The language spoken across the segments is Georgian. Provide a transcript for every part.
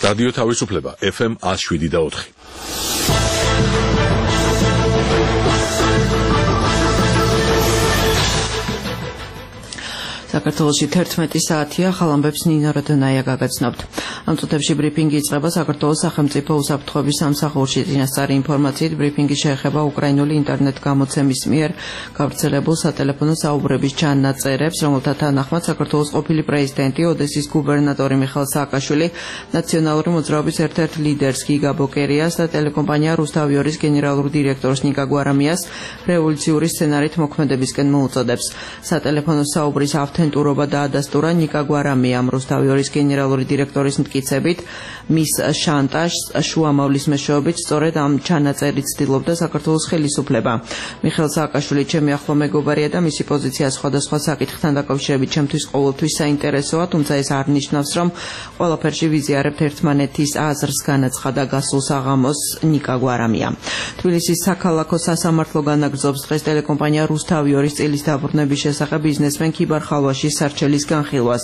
რადიო თავისუფლება FM 107.4. საქართველოში 11 საათია, ხალამბებს ნინო როდონაია გაგაცნობთ. ამ წუთებში ბრიფინგი იწყება საქართველოს სახელმწიფო უსაფრთხოების სამსახურში. წინასწარი ინფორმაციით ბრიფინგი შეეხება უკრაინული ინტერნეტ გამოცემის მიერ გავრცელებულ სატელეფონო საუბრების ჩანაწერებს, რომელთა თანახმად საქართველოს ყოფილი პრეზიდენტი, ოდესის გუბერნატორი მიხეილ სააკაშვილი, ნაციონალური მოძრაობის ერთ-ერთ ლიდერს გიგა ბოკერიას და ტელეკომპანია რუსთავიორის გენერალურ დირექტორს ნიკა გვარამიას რევოლუციური სცენარით მოქმედებისკენ მოუწოდებს. სატელეფონო საუბრის ავთენტურობა დაადასტურა ნიკა გვარამიამ. რუსთავიორის გენერალური დირექტორის მტკიცებით, მის შანტაჟს შუამავლის მეშვეობით სწორედ ამ ჩანაწერით ცდილობდა საქართველოს ხელისუფლება. მიხეილ სააკაშვილი ჩემი ახლო მეგობარია და მისი პოზიცია სხვადასხვა საკითხთან დაკავშირებით ჩემთვის ყოველთვის საინტერესოა, თუმცა ეს არ ნიშნავს, რომ ყველაფერში ვიზიარებთ ერთმანეთის აზრს, განაცხადა გასულ საღამოს ნიკა გვარამია. თბილისის საქალაქო სასამართლო განაგრძობს დღეს ტელეკომპანია რუსთავიორის წილის დაბრუნების შესახებ ბიზნესმენ ქიბარ ხალვაშის სარჩელის განხილვას.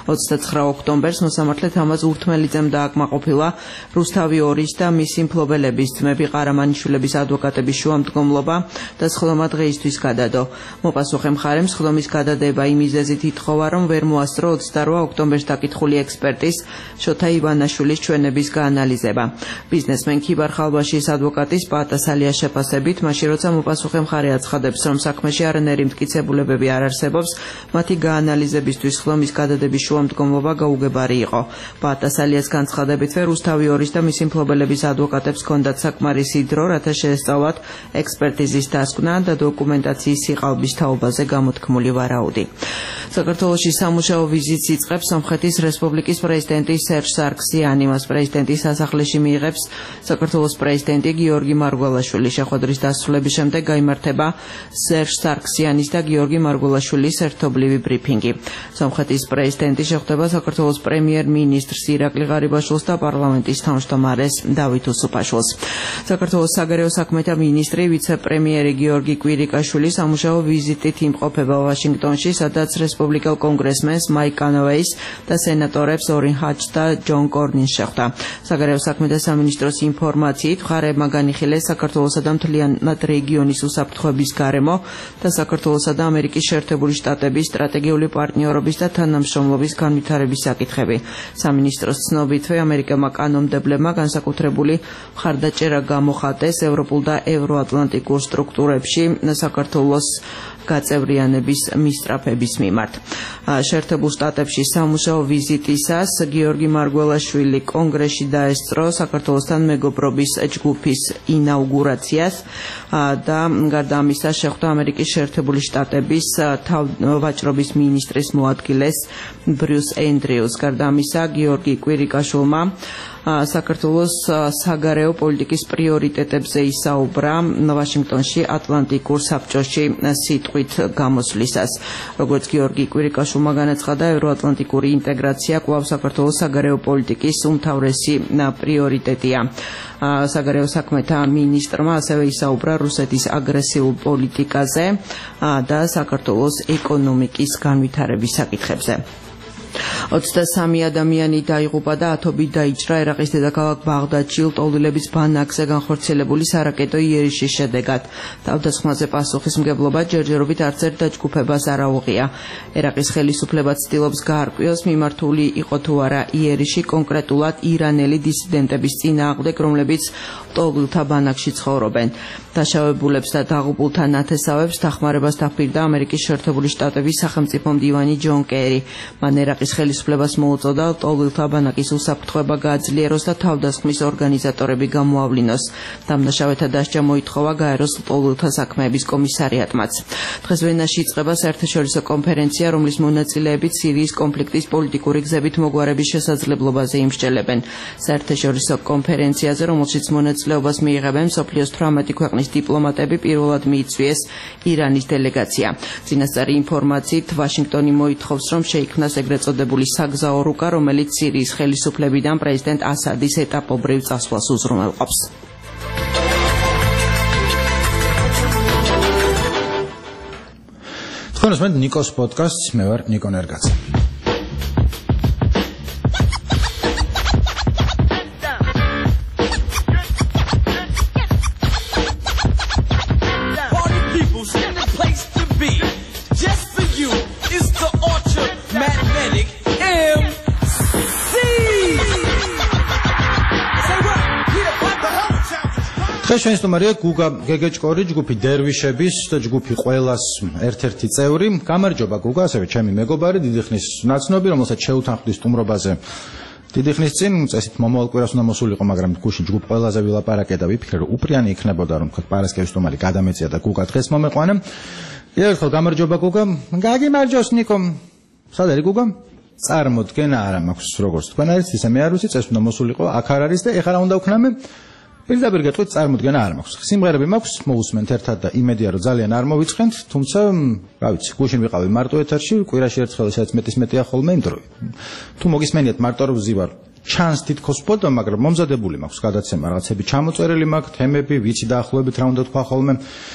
29 ოქტომბერს მოსამართლე თამაზ ურთმელიძემ დააკმაყოფილა რუსთავიორის და მისი მფლობელების ძმები ყარამანიშვილების ადვოკატების შუამდგომლობა და სხდომა დღეისთვის გადადო. მოპასუხე მხარემ სხდომის გადადება იმ მიზეზით ითხოვა, რომ ვერ მოასწრო 28 ოქტომბერს დაკითხული ექსპერტის შოთა ივანაშვილის ჩვენების გაანალიზება. ბიზნესმენ ქიბარ ხალვაშის ადვოკატის პატასალიას შეფასებით, მაშინ როცა მოპასუხე მხარე აცხადებს, რომ საქმეში არანაირი მტკიცებულებები არ არსებობს, მათი გაანალიზებისთვის სხდომის გადადების შუამდგომლობა გაუგებარი იყო. პატასალიას განცხადებითვე რუსთავიორის და მისი მფლობელების ადვოკატებს ჰქონდათ საკმარისი დრო, რათა შეესწავლათ ექსპერტიზის დასკვნა და დოკუმენტაციის სიყალბის თაობაზე გამოთქმული ვარაუდი. საქართველოში სამუშაო ვიზიტს იწყებს სომხეთის რესპუბლიკის პრეზიდენტი სერჟ სარქსიანი. მას პრეზიდენტის სასახლეში მიიღებს საქართველოს პრეზიდენტი გიორგი მარგველაშვილი. შეხვედრის დასრულების შემდეგ გაიმართება სერჟ სარქსიანის და გიორგი მარგველაშვილის ერთობლივი ბრიფინგი. სომხეთის პრეზიდენტი შეხვდება საქართველოს პრემიერ-მინისტრს ირაკლი ღარიბაშვილს და პარლამენტის თავმჯდომარეს დავით უსუფაშვილს. საქართველოს საგარეო საქმეთა მინისტრი ვიცე-პრემიერი გიორგი კვირიკაშვილი სამუშაო ვიზიტით იმყოფება ვაშინგტონში, სადაც რესპუბლიკელ კონგრესმენს მაიკ კანოვეის და სენატორებს ორინ ჰაჯს და ჯონ კორნინს შეხვდა. საგარეო საქმეთა სამინისტროს ინფორმაციით, მხარეებმა განიხილეს საქართველოსა და მთლიანად რეგიონის უსაფრთხოების გარემო და საქართველოსა და ამერიკის შეერთებული შტატების სტრატეგიული პარტნიორობის და თანამშრომლობის განვითარების საკითხები. სამინისტროს ცნობითვე ამერიკელმა კანონმდებლებმა განსაკუთრებული მხარდაჭერა გამოხატეს ევროპულ და ევროატლანტიკურ სტრუქტურებში საქართველოს გაწევრიანების მისწრაფების მიმართ. შეერთებულ შტატებში სამუშაო ვიზიტისას გიორგი მარგველაშვილი კონგრესში დაესწრო საქართველოსთან მეგობრობის ჯგუფის ინაუგურაციას და გარდა ამისა შეხვდა ამერიკის შეერთებული შტატების ვაჭრობის მინისტრის მოადგილეს ბრიუს ენდრიუს. გარდა ამისა გიორგი კვირიკაშვილმა საქართველოს საგარეო პოლიტიკის პრიორიტეტებზე ისაუბრა ვაშინგტონში ატლანტიკურ საბჭოში სიტყვით გამოსვლისას. როგორც გიორგი კვირიკაშვილმა განაცხადა, ევროატლანტიკური ინტეგრაცია კვლავ საქართველოს საგარეო პოლიტიკის უმთავრესი პრიორიტეტია. საგარეო საქმეთა მინისტრმა ასევე ისაუბრა რუსეთის აგრესიულ პოლიტიკაზე და საქართველოს ეკონომიკის განვითარების საკითხებზე. 23 ადამიანი დაიღუპა და ათობით დაიჭრა ერაყის დედაქალაქ ბაღდადში ლტოლვილების ბანაკზე განხორციელებული სარაკეტო იერიშის შედეგად. თავდასხმაზე პასუხისმგებლობა ჯერჯერობით არც ერთ დაჯგუფებას არ აუღია. ერაყის ხელისუფლება ცდილობს გაარკვიოს, მიმართული იყო თუ არა იერიში კონკრეტულად ირანელი დისიდენტების წინააღმდეგ, რომლებიც ლტოლვილთა ბანაკში ცხოვრობენ. დაშავებულებს და დაღუპულთა ნათესავებს დახმარებას დაფირდა ამერიკის შეერთებული შტატების სახელმწიფო მდივანი ჯონ კერი. მან ერაყის ხელისუფლებას მოუწოდა ლტოლვილთა ბანაკის უსაფრთხოება გააძლიეროს და თავდასხმის ორგანიზატორები გამოავლინოს. დამნაშავეთა დასჯა მოითხოვა გაეროს ლტოლვილთა საქმეების კომისარიატმაც. დღეს ვენაში იწყება საერთაშორისო კონფერენცია, რომლის მონაწილეებით სირიის კონფლიქტის პოლიტიკური გზებით მოგვარების შესაძლებლობაზე იმსჯელებენ. საერთაშორისო კონფერენციაზე, რომელშიც მონაწილეობას მიიღებენ მსოფლიოს 18 ქვეყნის დიპლომატები, პირველად მიიწვიეს ირანის დელეგაცია. წინასწარი ინფორმაციით, ვაშინგტონი მოითხოვს, რომ შეიქმნას ეგრეთ წოდებული საგზაო რუკა, რომელიც სირიის ხელისუფლებიდან პრეზიდენტ ასადის ეტაპობრივ წასვლას უზრუნველყოფს. თქვენ უსმენთ ნიკოს პოდკასტს, მე ვარ ნიკო ნერგაძე. დღეს ჩვენი სტუმარია გუგა გეგეჭკორი, ჯგუფი დერვიშების და ჯგუფი ყველას ერთ-ერთი წევრი. გამარჯობა გუგა, ასევე ჩემი მეგობარი, დიდი ხნის ნაცნობი, რომელსაც შეუთანხმდი სტუმრობაზე. დიდი ხნის წინ წესით მომავალ კვირას უნდა მოსულიყო, მაგრამ გუშინ ჯგუფ ყველაზე ვილაპარაკე და ვიფიქრე, რომ უპრიანი იქნებოდა, რომ თქვა პარასკევის სტუმარი გადამეწია და გუგა დღეს მომეყვანა. ერთხელ გამარჯობა გუგა. გაგიმარჯოს ნიკო. სად არის გუგა? წარმოდგენა არა მაქვს, როგორც თქვენ არის, ისე მე არ ვიცი, წეს უნდა მოსულიყო, აქ არ არის და ეხლა რა უნდა ვქნამე? პირდაპირ გეტყვით, წარმოდგენა არ მაქვს. სიმღერები მაქვს, მოვუსმენთ ერთად და იმედია, რომ ძალიან არ მოვიწყენთ, თუმცა, რა ვიცი, გუშინ ვიყავი მარტო ეთერში, კვირაში ერთხელ ესაც მეტია ხოლმე იმ დრო. თუ მოგისმენიათ მარტო რომ ვზივარ, ჩანს თითქოს ფოტო, მაგრამ მომზადებული მაქვს გადაცემა, რაღაცები ჩამოწერილი მაქვს, თემები, ვიცი დაახლოებით რა უნდა თქვა ხოლმე.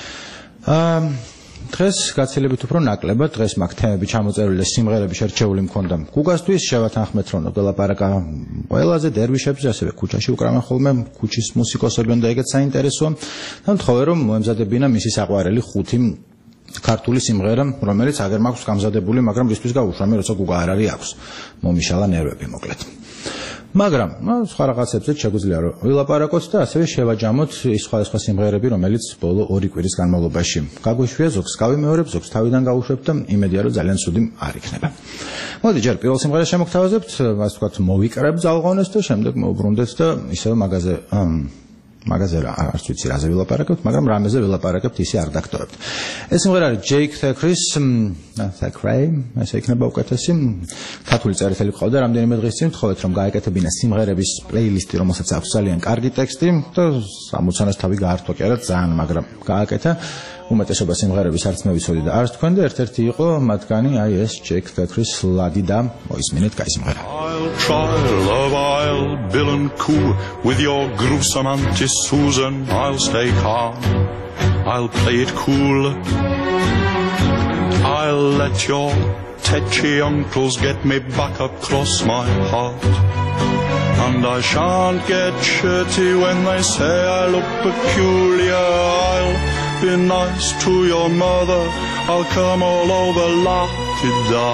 დღეს გაცილებით უფრო ნაკლებად, დღეს მაგ თემები ჩამოწერილი და სიმღერები შერჩეული მქონდა. გუგასთვის შევათანხმეთ, რომ ველაპარაკა ყველაზე დერვიშებზე, ასევე ქუჩაში უკრავენ ხოლმე, ქუჩის მუსიკოსებთან და ეგეც საინტერესოა. და მთხოვე რომ მოემზადებინა მისი საყვარელი 5 ქართული სიმღერა, რომელიც აგერ მაქვს გამზადებული, მაგრამ რისთვის გავუშვამე, როცა გუგა არ არის აქვს. მომიშალა ნერვები მოკლედ. მაგრამ სხვა რაღაცებზე შეგვიძლია რომ ვილაპარაკოთ და ასევე შევაჯამოთ ის სხვადასხვა სიმღერები, რომელიც ბოლო 2 კვირის განმავლობაში გაგვიშვია, ზოგს გავიმეორებ, ზოგს თავიდან გავუშვებ და იმედია რომ ძალიან ცუდი არ იქნება. მოდი ჯერ პირველ სიმღერას შემოგთავაზებთ, ასე ვთქვათ, მოვიკრებ ძალღონეს და შემდეგ მოვბრუნდეთ და ისევ მაგაზე არც ვიცი რაზე ვილაპარაკებთ, მაგრამ რამეზე ვილაპარაკებთ ისე არ დაგტოვებთ. ეს სიმღერა არის Jake Thackeray, ესე იქნება უკეთესი. ქართული წერეთელი ყავდა რამდენიმე დღის წინ, თხოვეთ რომ გაეკეთებინა სიმღერების პლეილისტი, რომელსაც აქვს ძალიან კარგი ტექსტი და 60-ას თავი გაართვა კი არა ძალიან, მაგრამ გააკეთა. უმეტესობა სიმღერების არც მე ვიცოდი და არც თქვენ და ერთ-ერთი იყო მათგანი, აი ეს Jake Thackeray-ის ლადი და მოისმინეთ კაი სიმღერა. I'll try love, I'll bill and coo with your gruesome Auntie Susan. I'll stay calm, I'll play it cool. I'll let your tetchy uncles get me back across my heart. And I shan't get shirty when they say I look peculiar. I'll be nice to your mother, I'll come all over la-ti-da.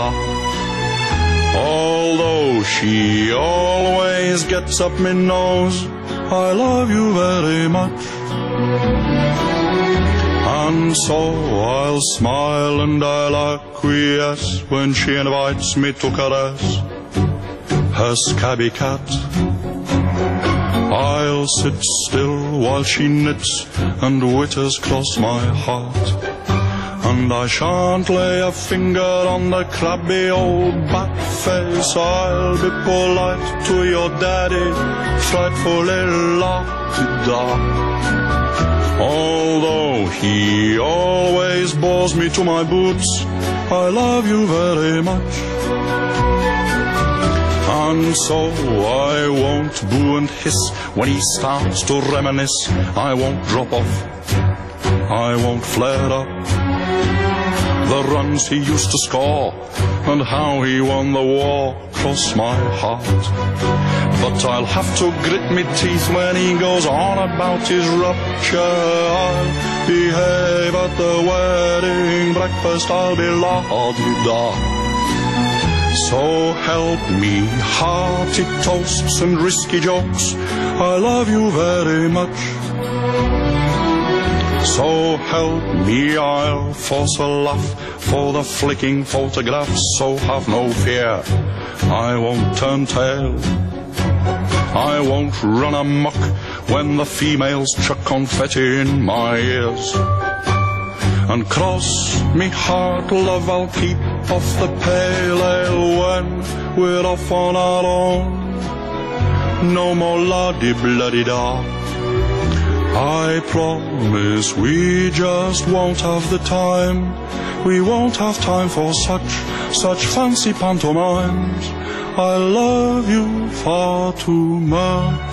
Although she always gets up my nose, I love you very much. And so I'll smile and I'll acquiesce when she invites me to caress her scabby cat. I'll sit still while she knits and witters cross my heart. And I shan't lay a finger on the crabby old bat face. I'll be polite to your daddy, frightfully la-ti-da. Although he always bores me to my boots, I love you very much. And so I won't boo and hiss when he starts to reminisce. I won't drop off, I won't flare up. The runs he used to score and how he won the war cross my heart. But I'll have to grit my teeth when he goes on about his rupture. I'll behave at the wedding breakfast, I'll be la-di-da. So help me, hearty toasts and risky jokes, I love you very much. So help me, I'll force a laugh for the flicking photographs. So have no fear, I won't turn tail, I won't run amok when the females chuck confetti in my ears. And cross me heart, love, I'll keep off the pale ale when we're off on our own. No more la-di-bla-di-da. I promise we just won't have the time. We won't have time for such fancy pantomimes. I love you far too much.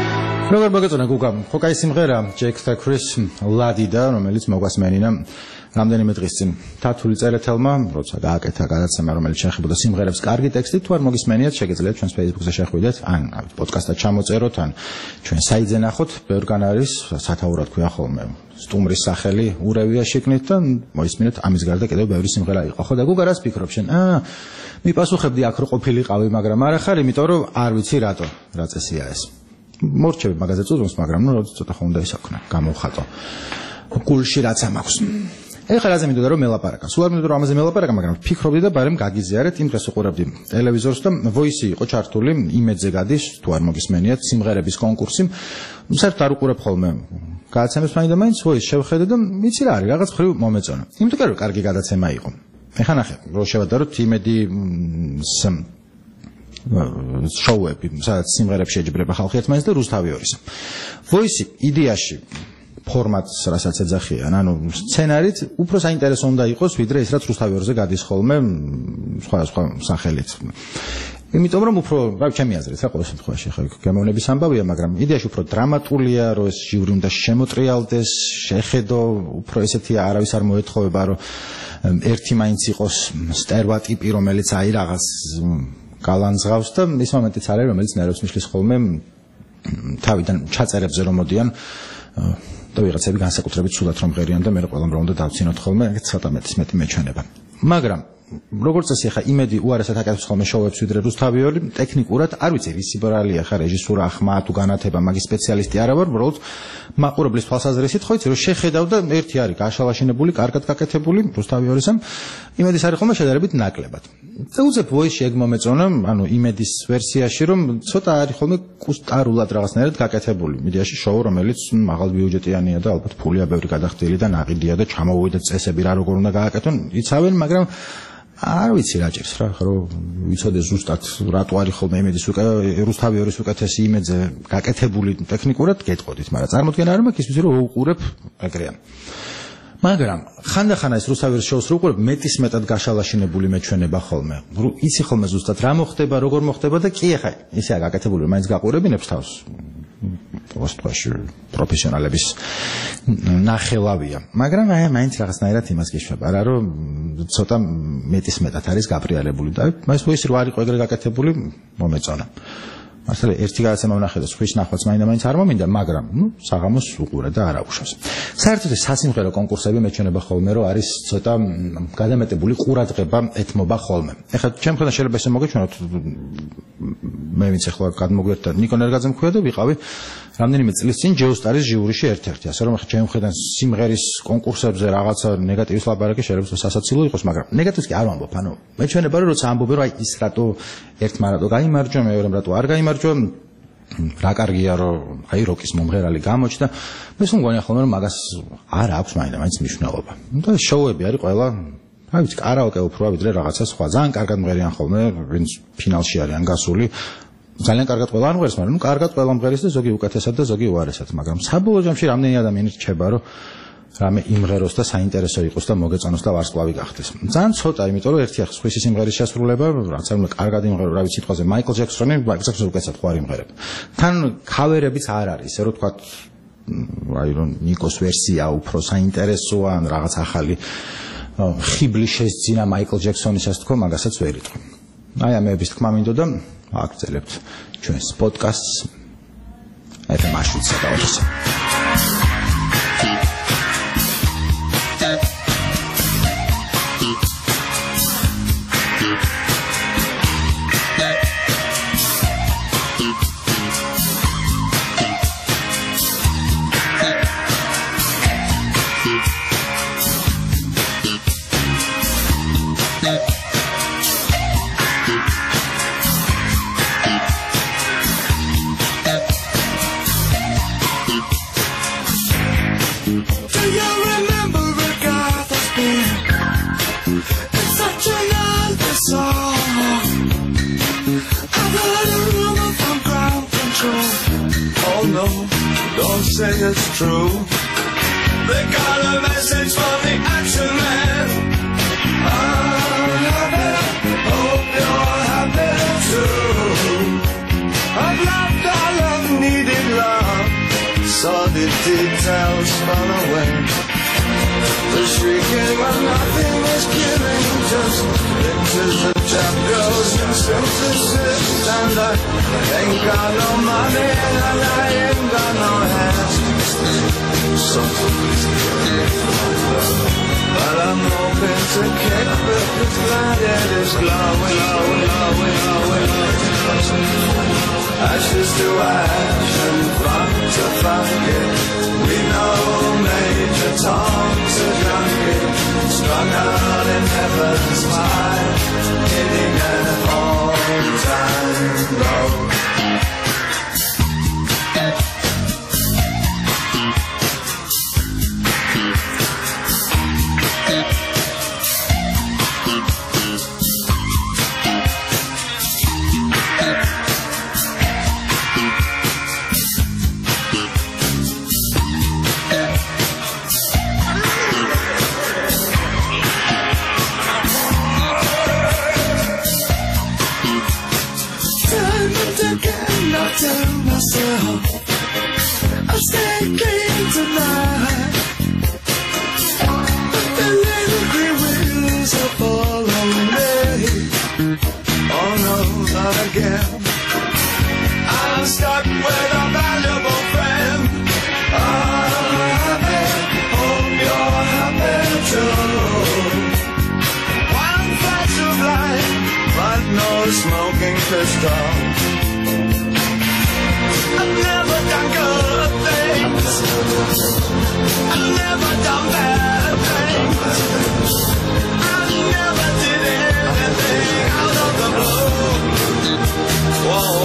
როგორ მოგეწონა გუგა? ხო, კაი სიმღერა Jake Thackeray-ის ლადი და რომელიც მოგვასმენინა რამდენიმე დღის წინ თათული წერეთელმა, როცა გააკეთა გადაცემა, რომელიც შეეხებოდა სიმღერებს კარგი ტექსტით, თუ არ მოგისმენიათ, შეგიძლიათ ჩვენს Facebook-ზე შეხვიდეთ, ან პოდკასტად ჩამოწეროთ, ან ჩვენ საიტზე ნახოთ, ბევრგან არის სათაურად ქვია ხოლმე. სტუმრის სახელი ურევია შეკნით და მოისმინეთ ამის გარდა კიდევ ბევრი სიმღერა იყო. ხო და გუგა რას ფიქრობ შენ? მიპასუხებდი აქ რო ყოფილიყავი, მაგრამ არ ახარ, იმიტომ რომ არ ვიცი რატო, რა წესია ეს. მორჩები მაგაზე წუწუნს, მაგრამ ნუ როდის ცოტა ხომ უნდა ისაქნა, გამოვხატო. გულში რაც ამაქვს. ეხლა რაზე მინდოდა რომ მელაპარაკა. სულ არ მინდოდა რომ ამაზე მელაპარაკა, მაგრამ ფიქრობდი და ბარემ გაგიზიარეთ, იმ დღეს უყურებდი ტელევიზორს და Voice იყო ჩართული, იმედზე გადის, თუ არ მოგისმენიათ, სიმღერების კონკურსი. საერთოდ არ უყურებ ხოლმე გადაცემებს მაინც Voice შევხედე და ვიცი რა არის, რაღაც ხრივ მომეწონა. იმიტომ რომ კარგი გადაცემა იყო. ეხლა ნახე, რო შევადაროთ იმედი შოუები, სადაც სიმღერებში ეჯიბრება ხალხი ერთმანეთს და რუსთავი არის. Voice იდეაში ფორმატს რასაც ეძახიან, ანუ სცენარით უფრო საინტერესო უნდა იყოს, ვიდრე ის რაც რუსთავი ორზე გადის ხოლმე სხვა სახელით. იმიტომ რომ უფრო, რა ჩემი აზრით, რა ყოველ შემთხვევაში ხა გამოვნების ამბავია, მაგრამ იდეაში უფრო დრამატულია, რომ ეს ჟიური უნდა შემოტრიალდეს, შეხედო, უფრო ესეთი არავის არ მოეთხოვება, რომ ერთი მაინც იყოს სტერეოტიპი, რომელიც აი რაღაც გალანძღავს და ის მომენტიც არის, რომელიც ნერვებს მიშლის ხოლმე თავიდან ჩაწერებზე რომ მოდიან და ვიღაცები განსაკუთრებით სულად რომ ღერიან და მე ყველამ რა უნდა დავცინოთ ხოლმე, ცოტა მეტი მეჩვენება. მაგრამ როგორც წესი ხა იმედი უარესად აკეთებს ხოლმე შოუებს ვიდრე რუსთავი ორი, ტექნიკურად არ ვიცი ისი ბრალია ხა რეჟისურა ხმა თუ განათება, მაგის სპეციალისტი არა ვარ, უბრალოდ მაყურებლის თვალსაზრისით ხო იცი რომ შეხედავ და ერთი არის გაშალაშინებული, კარგად გაკეთებული რუსთავი ორისამ, იმედის არის ხოლმე შედარებით ნაკლებად. და უცებ Voice-ში ეგ მომეწონა, ანუ იმედის ვერსიაში რომ ცოტა არის ხოლმე კუსტარულად რაღაცნაირად გაკეთებული. მედიაში შოუ რომელიც მაღალ ბიუჯეტიანია და ალბათ ფულია ბევრი გადახდილი და ნაყიდია და ჩამოვიდეთ წესები რა როგორ უნდა გააკეთონ, იცავენ, მაგრამ არ ვიცი რა ჭირს რა, რომ ვიცოდე ზუსტად რატო არის ხოლმე იმედის რუსთავი ორის უკეთესი იმედზე გაკეთებული ტექნიკურად გეტყოდით, მაგრამ წარმოდგენა არ მაქვს ის რომ უყურებ ეგრეა. მაგრამ ხანდახან ეს რუსთავი ორის შოუს რო უყურებ, მეტის მეტად გაშალაშინებული მეჩვენება ხოლმე. იცი ხოლმე ზუსტად რა მოხდება, როგორ მოხდება და კი ახლა ისეა გაკეთებული, მაინც გაყურებინებს თავს. პოსტვაში პროფესიონალების ნახელავია. მაგრამ აი მაინც რაღაცნაირად იმას გიშვება, რა რომ ცოტა მეტის მეტად არის გაპრიალებული და მას Voice რო არ იყო ეგრე გაკეთებული, მომეწონა. მასალა ერთი გადაცემა ვნახე და სხვის ნახვაც მაინც არ მომინდა, მაგრამ საღამოს უყურე და არ აუშავს. საერთოდ ეს სასიმღერო კონკურსები მეჩვენება ხოლმე, რომ არის ცოტა გადამეტებული ყურადღება ეთმობა ხოლმე. ეხლა ჩემ ხედან შეიძლება ესე მოგეჩვენოთ, მე ვინც ახლა გადმოგვერთა ნიკო ნერგაძე მქვია და ვიყავი რამდენიმე წლის წინ ჯეოსტარის ჟიურიში ერთ-ერთი. ასე რომ ახლა ჩემ ხედან სიმღერის კონკურსებზე რაღაცა ნეგატივის ლაპარაკი შეიძლება სასაცილო იყოს, მაგრამ ნეგატივს კი არ ვამბობ. ანუ მეჩვენება რომ როცა ამბობენ რომ აი ის რატო ერთმა რატო გაიმარჯვა, მეორემ რატო არ გაიმარჯვა, რა კარგია რომ აი როკის მომღერალი გამოჩნდა. მე მგონია ხოლმე რომ მაგას არ აქვს მაინც მნიშვნელობა. და შოუები არის ყველა, რა ვიცი, კარაოკე უფრო ვიდრე რაღაცა სხვა. ძალიან კარგად მღერიან ხოლმე, ვინც ფინალში არიან გასული. ძალიან კარგად ყველა არ მღერს, მაგრამ კარგად ყველა მღერის და ზოგი უკეთესად და ზოგი უარესად, მაგრამ საბოლოო ჯამში რამდენი ადამიანი რჩება რომ რამე იმღეროს და საინტერესო იყოს და მოგეწონოს და ვარსკვლავი გახდეს. ძალიან ცოტა, იმიტომ რომ ერთი ახს ხვის სიმღერის შესრულება, რაც არ უნდა კარგად იმღერო, რა ვიცი სიტყვაზე მაიკლ ჯექსონი, ბაგზაკზე უკეთესად ხო არ იმღერებ. თან ქავერებიც არ არის, ესე რომ თქვა აი რომ ნიკოს ვერსია უფრო საინტერესოა, ან რაღაც ახალი ხიბლი შესძინა მაიკლ ჯექსონის ასე თქო, მაგასაც ვერ იტყვი. აი ამების თქმა მინდოდა აგრძელებთ ჩვენს პოდკასტს. FM შვიდსა და 4-ზე. Don't say it's true. They got a message from the action man. I'm happy, hope you're happy too. I've loved all of needed love, saw the details fall away. The shrieking when nothing is killing, just pictures of chap girls and filter slips. And I ain't got no money and I ain't got no hands. But I'm hoping to kick because my head is glowing, glowing, glowing, glowing. Ashes to ash and funk to funky. We know Major Tom's a junkie, strung out in heaven's high, hitting an all-time low. I'm staying clean tonight, but the little green wheels are following me. Oh no, not again. I'm stuck with a valuable friend. I'm happy, hope you're happy too. One flash of light, but no smoking pistol. I've never done good things. I've never done bad things. I never did anything out of the blue. Whoa.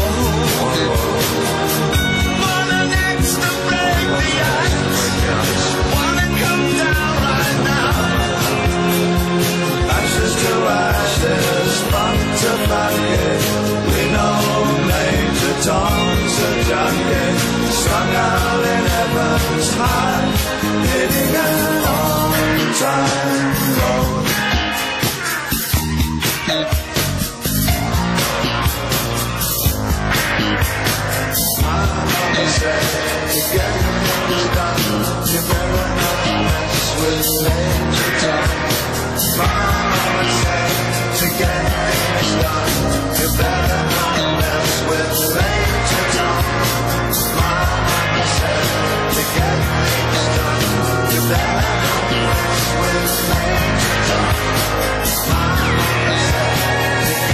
Wanna next to break the ice. Wanna come down right now. Ashes to ashes, funk to bucket. We know Major Tom's a junkie, strung out in heaven's high, hitting an all-time low. My mama said, to get things done, you better not mess with Major Tom. My mama said, to get things done, you better not mess with Major Tom. My mama said, to get things done, you better not mess with Major Tom. My mama said, to get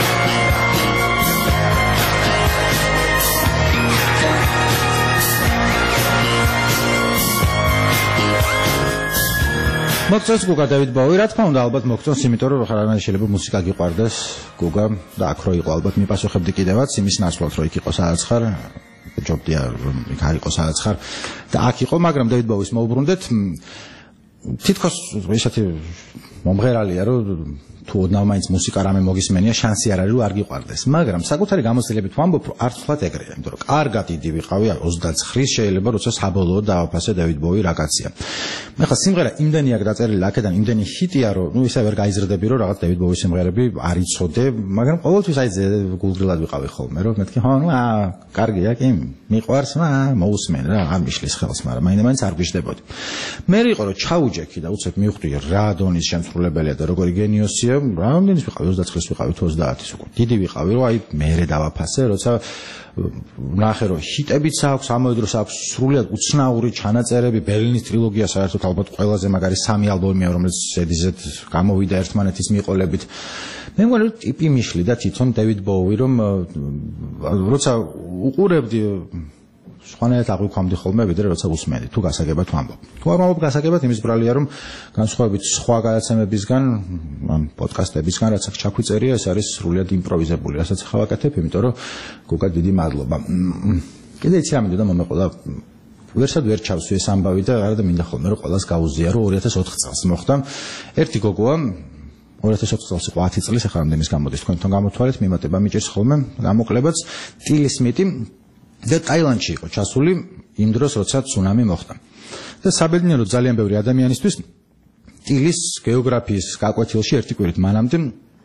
მოგწონს გუგა დავით ბოუი, რა თქმა უნდა, ალბათ მოგწონს, იმიტომ რომ ხარანაირად შეიძლება მუსიკა გიყვარდეს გუგა და აქ რო იყო ალბათ მიპასუხებდი კიდევაც იმის ნაცვლად რომ იქ იყო სადაც ხარ, ჯობდია რომ იქ არ იყო სადაც ხარ და აქ იყო, მაგრამ დავით ბოუის მოუბრუნდეთ. თითქოს ისეთი მომღერალია რომ თუ ოდნავ მაინც მუსიკა რამე მოგისმენია, შანსი არ არის რომ არ გიყვარდეს, მაგრამ საკუთარი გამოცდილებით ვამბობ, რომ არც თქვათ ეგრეა, იმიტომ რომ კარგად იდი ვიყავი 29-ის შეიძლება, როცა საბოლოოდ დააფასე დავით ბოუი რა კაცია. მე ხა სიმღერა იმდენი აქ დაწერილი, აქედან იმდენი ჰიტია, რომ ისე ვერ გაიზრდები, რომ რაღაც დავით ბოუის სიმღერები არ იცოდე, მაგრამ ყოველთვის აი გულგრილად ვიყავი ხოლმე, რომ მეთქი, ხო, ნუ კარგია, კი, მიყვარს, მოусმენ რა, არ მიშლის ხელს, მაგრამ მაინც არ გვიждდებოდი. მე იყო რომ ჩაუჯექი და უცებ მივხვდი რა დონის შემსრულებელია და როგორი გენიოსია. რამდენის ვიყავი 29-ის ვიყავი თუ 30-ის უკვე დიდი ვიყავი რომ აი მერე დავაფასე როცა ნახე რომ ჰიტებიც აქვს ამავდროულად აქვს სრულიად უცნაური ჩანაწერები ბერლინის ტრილოგია საერთოდ ალბათ ყველაზე მაგარი 3 ალბომია რომელიც ზედიზედ გამოვიდა ერთმანეთის მიყოლებით მე მგონი რომ ტიპი მიშლი და თვითონ დევიდ ბოუი რომ როცა უყურებდი სხვანაირად აღვიქვამდი ხოლმე ვიდრე როცა უსმენდი თუ გასაგებად ვამბობ. თუ არ ვამბობ გასაგებად იმის ბრალია რომ განსხვავებით სხვა გადაცემებისგან, ან პოდკასტებისგან რაც აქ ჩაქვიწერია, ეს არის სრულიად იმპროვიზებული, რასაც ახლა ვაკეთებ, იმიტომ რომ გოგა დიდი მადლობა. კიდე იცი რა მინდოდა მომეყოლა ვერსად ვერ ჩავსვი ეს ამბავი და არა და მინდა ხოლმე რომ ყველას გაუზია რომ 2004 წელს მოხდა. ერთი გოგოა 2004 წელს იყო 10 წლის ახლა რამდენის გამოდის თქვენთან გამოთვალეთ, მიმატება მიჭირს ხოლმე გამოკლებაც ტილი სმიტი და ტაილანდში იყო ჩასული იმ დროს როცა ცუნამი მოხდა. და საბედნიეროდ ძალიან ბევრი ადამიანისთვის ტილის გეოგრაფიის გაკვეთილში ერთი კვირით მანამდე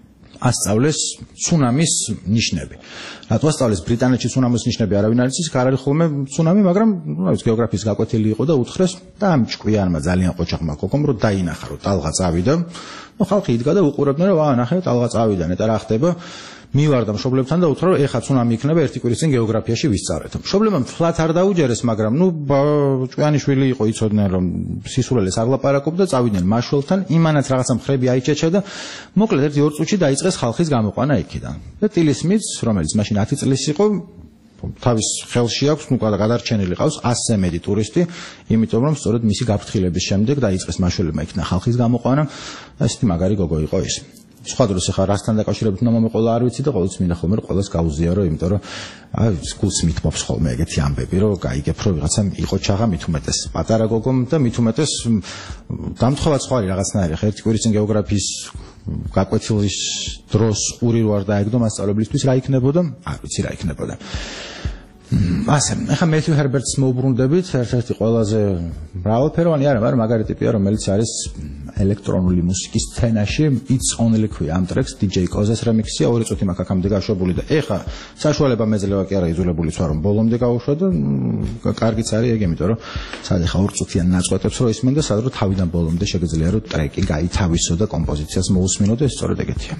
ასწავლეს ცუნამის ნიშნები. რატო ასწავლეს ბრიტანეთში ცუნამის ნიშნები არავინ არ იცის, არ არის ხოლმე ცუნამი, მაგრამ გეოგრაფიის გაკვეთილი იყო და უთხრეს და ამ ჭკვიანმა ძალიან ყოჩაღმა გოგომ რომ დაინახა რომ ტალღა წავიდა. ხალხი იდგა და უყურებდნენ რომ ნახე ტალღა წავიდა, ნეტა რა ხდება. მივარდა მშობლებთან და უთხრა რომ ეხა ცუნამი იქნება ერთი კვირის წინ გეოგრაფიაში ვისწავლეთ. მშობლებმა თლათ არ დაუჯერეს, მაგრამ ჭკვიანი იყო, იცოდნენ რომ სისულელეს აღლაპარაკობდა, წავიდნენ მაშველთან, იმანაც რაღაცა მხრები აიჭეჭა და მოკლედ 1-2 წუთში დაიწყეს ხალხის გამოყვანა იქიდან. და ტილის მიც, რომელიც მაშინ 10 წლის იყო, თავის ხელში აქვს, გადარჩენილი ყავს 100-ზე მეტი ტურისტი, იმიტომ რომ სწორედ მისი გაფრთხილების შემდეგ დაიწყეს მაშველებმა იქნა ხალხის გამოყვანა. ესეთი მაგარი გოგო იყო ის. სხვა დროს ახლა რასთან დაკავშირებით უნდა მომეყოლა არ ვიცი და ყოველთვის მინდა ხოლმე რომ ყველას გაუზიარო, იმიტომ რომ გულს მithმობს ხოლმე ეგეთი ამბები, რომ გაიგებ რომ ვიღაცა იყო ჩაღა მით უმეტეს პატარა გოგომ და მით უმეტეს დამთხოვა სხვა რაღაცნაირი ხა ერთი კვირის წინ გეოგრაფიის გაკვეთილის დროს ური რო არ დაეგდო მასწავლებლისთვის რა იქნებოდა? არ ვიცი რა იქნებოდა. ასე, ახლა მეთიუ ჰერბერტს მოუბრუნდებით, ერთ-ერთი ყველაზე მრავალფეროვანი არა, მაგრამ მაგარი ტიპია, რომელიც არის ელექტრონული მუსიკის სცენაში, It's Only ქვია ამ ტრეკს, DJ Kozes remix-ია, 2 წუთი მაქვს აქამდე გაშვებული და ეხა საშუალება მეძლევა კი არა იძულებული ვარ რომ ბოლომდე გავუშვა და კარგიც არის ეგ, იმიტომ რომ სად ეხა 2 წუთიან ნაწყვეტებს რო ისმენ და სად რო თავიდან ბოლომდე შეგიძლია რომ ტრეკი გაითავისო და კომპოზიციას მოусმინო და ეს სწორედ ეგეთია.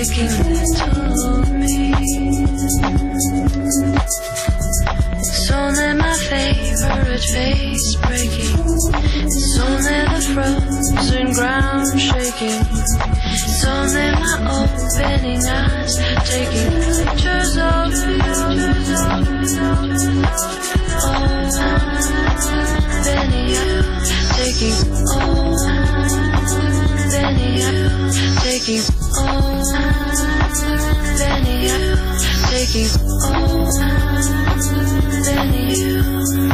taking the toll of me. It's only my favorite face breaking. It's only the frozen ground shaking. It's only my opening eyes taking pictures of you. Then you taking then you taking then you taking then you.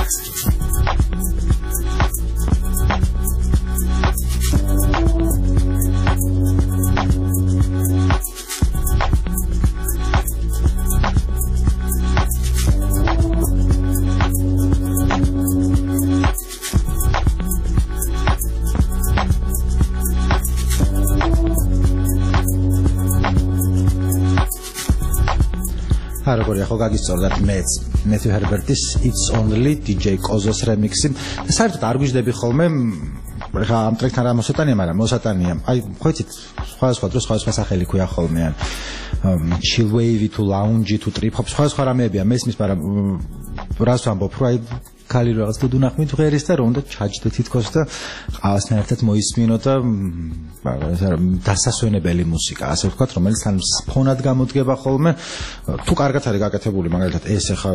როგორი ახლა გაგისწორდათ მეც Matthew Herbert-ის It's Only DJ Kozos remix-ი. საერთოდ არ გვიждები ხოლმე ხა ამ ტრეკთან რა მოსატანია, მაგრამ მოსატანია. აი, ხო იცით, სხვა დროს სხვა სახელი ქვია ხოლმე ან chill wave თუ lounge თუ trip hop სხვა რამეებია მესმის, მაგრამ რას ვამბობ, რომ აი ქალი რაღაც თუ დუნახმით ღერის და რომ უნდა ჩაჯდე თითქოს და ყავასთან ერთად მოისმინო და დასასვენებელი მუსიკა, ასე ვთქვათ, რომელიც თან ფონად გამოდგება ხოლმე. თუ კარგად არის გაკეთებული, მაგალითად ეს ახლა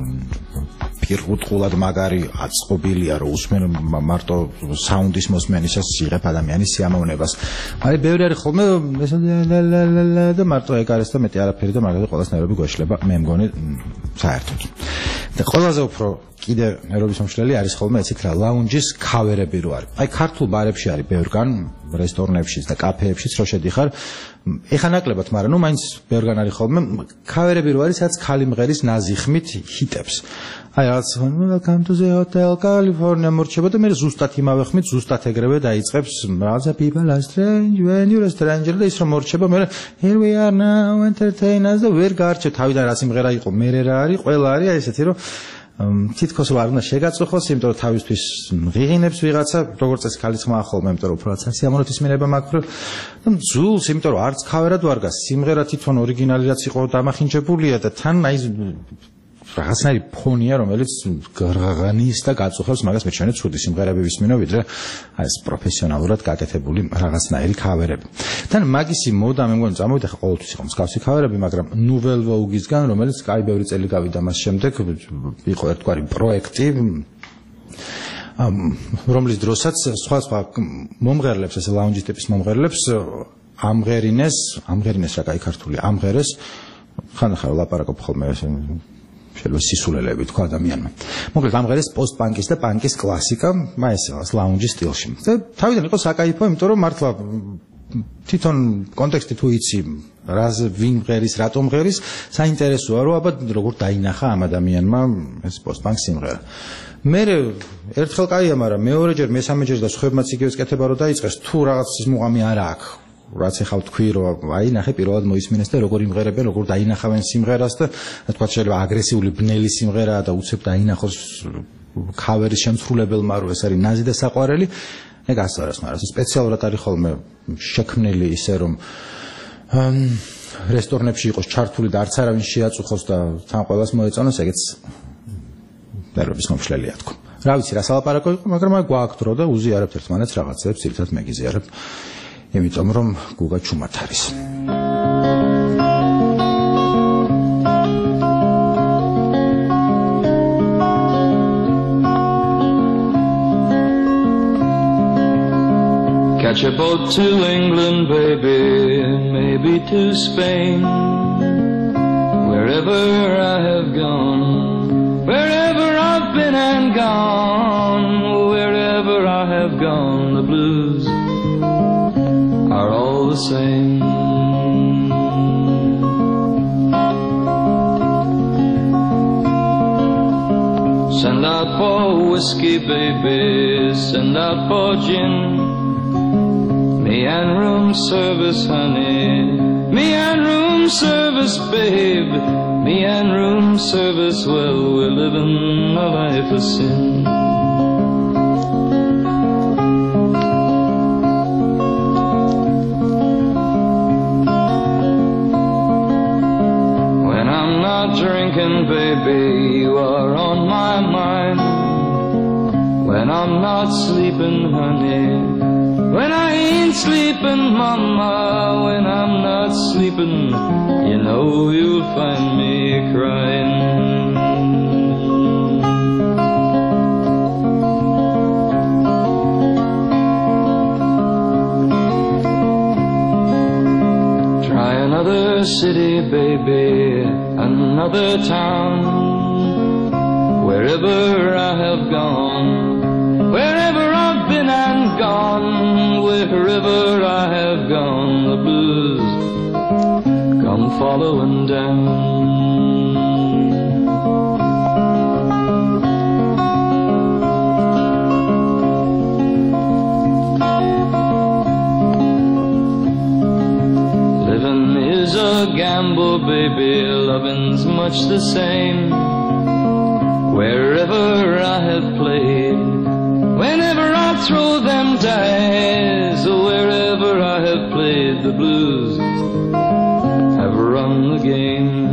პირუტყულად მაგარი აწყობილია, რომ უსმენ მარტო საუნდის მოსმენისას იღებ ადამიანის სიამოვნებას. მაგრამ ბევრი არის ხოლმე ეს და მარტო ეგ არის და მეტი არაფერი და მაგალითად ყველას ნერვები გვეშლება, მე მგონი საერთოდ. და ყველაზე უფრო კიდე ნერვების მომშლელი არის ხოლმე ეცით რა ლაუნჯის ქავერები რო არის. აი ქართულ ბარებში არის ბევრგან, რესტორნებშიც და კაფეებშიც რო შედიხარ, ეხა ნაკლებად, მაგრამ ნუ მაინც ბევრგან არის ხოლმე ქავერები რო არის, სადაც ქალი მღერის ნაზიხმით ჰიტებს. აი რაღაც Welcome to the Hotel California მორჩება და მე ზუსტად იმავე ხმით ზუსტად ეგრევე დაიწყებს რაღაცა people are strange when you're a stranger და ის რომ მორჩება მე here we are now entertain us და ვერ გარჩე თავიდან რა სიმღერა იყო მე რა არის ყველა არის აი ესეთი რომ თითქოს ვარ უნდა შეგაწუხოს, იმიტომ რომ თავისთვის ღიღინებს ვიღაცა, როგორც ეს ქალის ხმა ხოლმე, იმიტომ რომ უფრო სიამოვნო თისმინება მაქვს და ძულს, იმიტომ რომ არც ქავერად ვარ გას, სიმღერა თვითონ ორიგინალი რაც იყო დამახინჯებულია და თან აი რაღაცნაირი ფონია, რომელიც გრაღანის და გაწუხებს, მაგას მე ჩვენი ცუდი სიმღერები ვისმინო, ვიდრე აი ეს პროფესიონალურად გაკეთებული რაღაცნაირი ქავერები. თან მაგისი მოდა მე მგონი წამოვიდა ხა ყოველთვის იყო მსგავსი ქავერები, მაგრამ Nouvelle Vogue-ისგან, რომელიც კაი ბევრი წელი გავიდა მას შემდეგ, იყო ერთგვარი პროექტი, რომლის დროსაც სხვა მომღერლებს, ესე ლაუნჯის ტიპის მომღერლებს ამღერინეს რა კაი ქართული, ამღერეს ხანახარ ლაპარაკობ ხოლმე ესე შეიძლება სისულელები თქვა ადამიანმა. მოკლედ ამღერეს პოსტ-პანკის და პანკის კლასიკა, მაესელას ლაუნჯის სტილში. და თავიდან იყო საკაიფო, იმიტომ რომ მართლა თვითონ კონტექსტი თუ იცი, ვინ მღერის, რატომ მღერის, საინტერესოა, რომ აბა როგორ დაინახა ამ ადამიანმა ეს პოსტ-პანკ სიმღერა. მე ერთხელ კაია, მაგრამ მეორეჯერ, მესამეჯერ და სხვებმაც იგივეს კეთება რომ დაიწყეს, თუ რაღაც ის მუღამი არა აქვს. რაც ახლა ვთქვი, რომ აი ნახე პირველად მოისმინეს და როგორ იმღერებენ, როგორ დაინახავენ სიმღერას და თქვა შეიძლება აგრესიული ბნელი სიმღერაა და უცებ დაინახოს ქავერის შემსრულებელმა, რომ ეს არის ნაზი და საყვარელი. ეგ ასწორებს, მაგრამ სპეციალურად არის ხოლმე შექმნილი ისე, რომ რესტორნებში იყოს ჩართული და არც არავინ შეაწუხოს და თან ყველას მოეწონოს, ეგეც ნერვების მომშლელია თქო. რა ვიცი, რა სალაპარაკო იყო, მაგრამ აი გვაქვს დრო და უზიარებთ ერთმანეთს რაღაცებს, ერთად მეგიზიარებ. იმიტომ რომ გუგა ჩუმად არის. Catch a boat to England, baby, maybe to Spain. Wherever I have gone, wherever I've been and gone, wherever I have gone, the blues are all the same. Send out for whiskey, baby, send out for gin. Me and room service, honey, me and room service, babe. Me and room service, well, we're living a life of sin. thinking, baby, you are on my mind. When I'm not sleeping, honey, when I ain't sleeping, mama, when I'm not sleeping, you know you'll find me crying. Try another city, baby, another town. Wherever I have gone, wherever I've been and gone, wherever I have gone, the blues come following down. Living is a gamble, baby, loving's much the same. Wherever I have played, whenever I throw them dice, wherever I have played, the blues have run the game.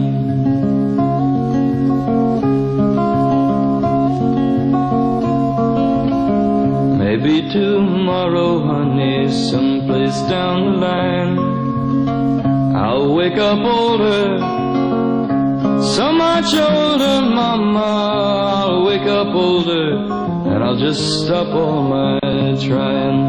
Maybe tomorrow, honey, someplace down the line, I'll wake up older, so much older, mama. I'll wake up older, and I'll just stop all my trying.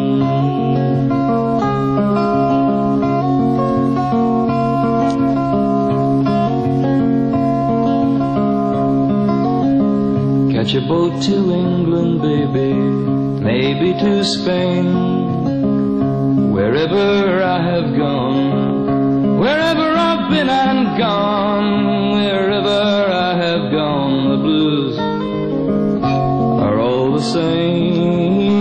Catch a boat to England, baby, maybe to Spain. Wherever I have gone, wherever I've been and gone, wherever I have gone, the blues are all the same.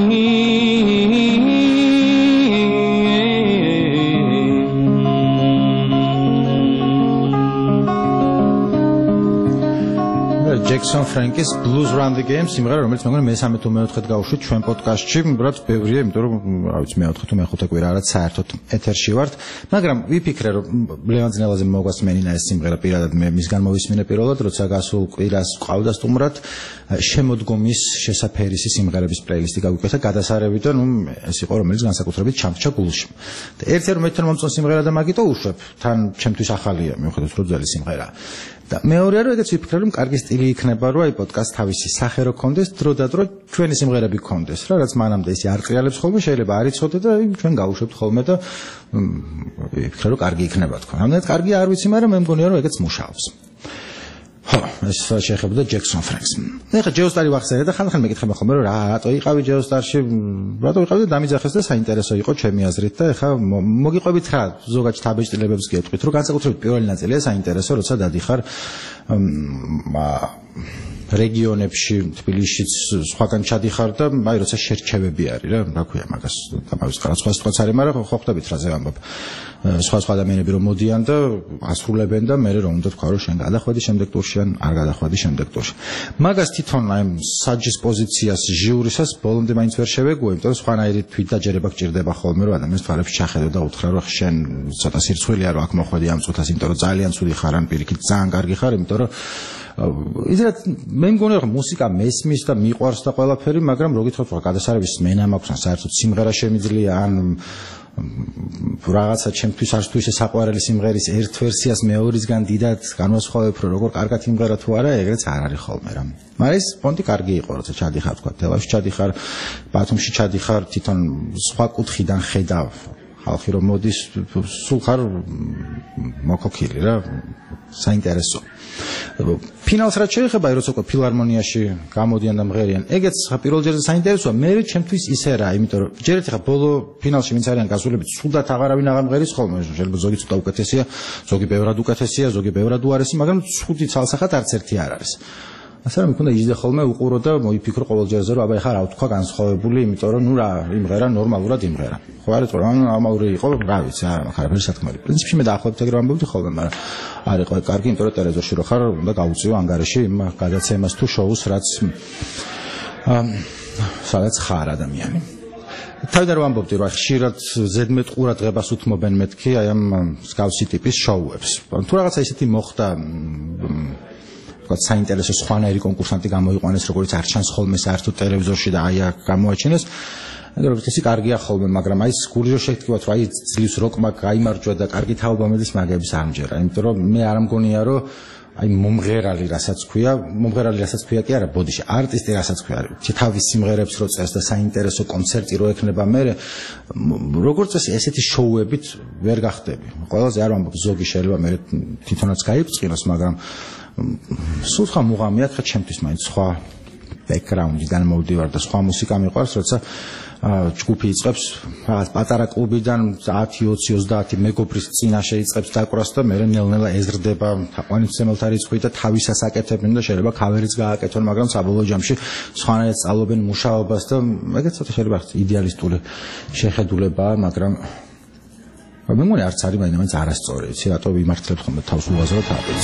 Jackson Frank's Blues Run the Game სიმღერა, რომელიც მეგონი მე-13 თუ მე-14-ით გავუშვით ჩვენ პოდკასტში, უბრალოდ ბევრია, იმიტომ რომ რა ვიცი მე-4 თუ მე-5 კვირა არა საერთოდ ეთერში ვართ, მაგრამ ვიფიქრე რომ ლევან ძნელაძე მოგასმენინა ეს სიმღერა პირადად მე მისგან მოვისმინე პირველად, როცა გასულ კვირას ყავდა სტუმრად შემოდგომის შესაფერისი სიმღერების პლეილისტი გაგვიკვეთა გადასარევით და ნუ ეს იყო რომელიც განსაკუთრებით ჩამრჩა გულში. და ერთ-ერთი რომ მე-10 მომწონს სიმღერა და მაგიტო უშვებ, თან ჩემთვის ახალია, მიუხედავად რომ ძველი სიმღერაა. და მეორე რომ ეგეც ვიფიქრე რომ კარგი სტილი იქნება რომ აი პოდკასტ თავისი სახე რო კონდეს დრო და დრო ჩვენი სიმღერები კონდეს რა რაც მანამდე ისე არ ტრიალებს ხოლმე შეიძლება არ იცოდე და ჩვენ გავუშვებთ ხოლმე და ვიფიქრე რომ კარგი იქნება თქვა. ამდენად კარგი არ ვიცი, მაგრამ მე მგონია რომ ეგეც მუშაობს. ხო, ეს შეეხებოდა Jackson Franks. ეხლა ჯეოსტარი ვახსენე და ხან-ხან მეკითხება ხოლმე რომ რატო იყავი ჯეოსტარში, რატო იყავი და დამიძახეს და საინტერესო იყო ჩემი აზრით და ეხლა მოგიყვებით რა ზოგადად დაბეჭდილებებს გეტყვით რომ განსაკუთრებით პირველი ნაწილია საინტერესო როცა დადიხარ რეგიონებში, თბილისშიც სხვაგან ჩადიხარ და აი როცა შერჩევები არის რა, რა ქვია მაგას, დამავიწყარ სხვა სიტყვაც არის, მაგრამ ხო ხვდებით რა ზე ვამბობ. სხვა ადამიანები რომ მოდიან და ასრულებენ და მე რომ უნდა თქვა რომ შენ გადახვედი შემდეგ ტურში ან არ გადახვედი შემდეგ ტურში. მაგას თვითონ აი საჯის პოზიციას ჟიურისას ბოლომდე მაინც ვერ შევეგუე, იმიტომ რომ სხვანაირი თვითდაჯერება გჭირდება ხოლმე რომ ადამიანს თვალებში ჩახედო და უთხრა რომ შენ ცოტა სირცხვილია რომ აქ მოხვედი ამ წუთას, იმიტომ რომ ძალიან ცუდი ხარ ან პირიქით ძალიან კარგი ხარ, იმიტომ რომ იზრად მე მგონია რომ მუსიკა მესმის და მიყვარს და ყველაფერი, მაგრამ რო გითხოთ რა გადასარების მენა მაქვს ან საერთოდ სიმღერა შემიძლია ან რაღაცა ჩემთვის არც თუ ისე საყვარელი სიმღერის ერთ ვერსიას მეორისგან დიდად განვასხვავებ რომ როგორ კარგად იმღერა თუ არა, ეგრეც არ არის ხოლმე რა. მაგრამ ეს ფონტი კარგი იყო, როცა ჩადიხარ თქვა თელავში ჩადიხარ, ბათუმში ჩადიხარ, თვითონ სხვა კუთხიდან ხედავ ხალხი რომ მოდის, სულ ხარ მოკოქილი რა, საინტერესო. ფინალს რაც შეეხება, როცა უკვე ფილარმონიაში გამოდიან და მღერიან, ეგეც პირველ ჯერზე საინტერესოა, მე ჩემთვის ისე რა, იმიტომ რომ ჯერ ერთხელ ბოლო ფინალში ვინც არიან გასულები, სულდათ აღარავინ აღარ მღერის ხოლმე, შეიძლება ზოგი ცოტა უკეთესია, ზოგი ბევრად უკეთესია, ზოგი ბევრად უარესი, მაგრამ ცუდი ცალსახად არც ერთი არ არის. ასე რომ მქონდა იჯდა ხოლმე უყურო და მოიფიქრო ყოველ ჯერზე რომ აბა ეხლა რა ვთქვა განსხვავებული, იმიტომ რომ ნუ რა იმღერა ნორმალურად იმღერა. ხო არ იცი რომ ნორმალური იყო, რა ვიცი, არაფერი სათქმელი. პრინციპში მე დაახლოებით ეგრე ვამბობდი ხოლმე, მაგრამ არ იყო კარგი, იმიტომ რომ ტერეზოში რო ხარ, უნდა გაუწიო ანგარიში იმ გადაცემას თუ შოუს, რაც სადაც ხარ ადამიანი. თავიდან რომ ვამბობდი რომ ხშირად ზედმეტ ყურადღებას უთმობენ მეთქი აი ამ მსგავსი ტიპის შოუებს. თუ რაღაცა ისეთი მოხდა თქვა საინტერესო სხვანაირი კონკურსანტი გამოიყვანეს, როგორც არ ჩანს ხოლმე საერთოდ ტელევიზორში და აი აქ გამოაჩინეს. როგორც ისე კარგია ხოლმე, მაგრამ აი გულირო შეგთქვათ, რომ აი ძლივს როკმა გაიმარჯვა და კარგი თაობა მედის მაგების არ მჯერა, იმიტომ რომ მე არ მგონია რომ აი მომღერალი რასაც ქვია კი არა, ბოდიში არტისტი რასაც ქვია, თავის სიმღერებს რო წერს და საინტერესო კონცერტი რო ექნება მე, როგორც წესი ესეთი შოუებით ვერ გახდები. ყველაზე არ ვამბობ, ზოგი შეიძლება მე თვითონაც გაიწყინოს, მაგრამ სულ სხვა მუღამი აქვს ჩემთვის, მაინც სხვა ბექგრაუნდიდან მოვდივარ და სხვა მუსიკა მიყვარს, როცა ჯგუფი იწყებს რაღაც პატარა კლუბიდან 10-20-30 მეგობრის წინაშე იწყებს დაკვრას და მე ნელ-ნელა ეზრდება თაყვანისმცემელთა რიცხვი და თავისას აკეთებენ და შეიძლება ქავერიც გააკეთონ, მაგრამ საბოლოო ჯამში სხვანაირად სწავლობენ მუშაობას და ეგეც ცოტა შეიძლება იდეალისტური შეხედულებაა, მაგრამ მე მგონი არც არის მაინც არასწორი, იცი რატო ვიმართლებთ ხოლმე თავს უაზროდ აპეც.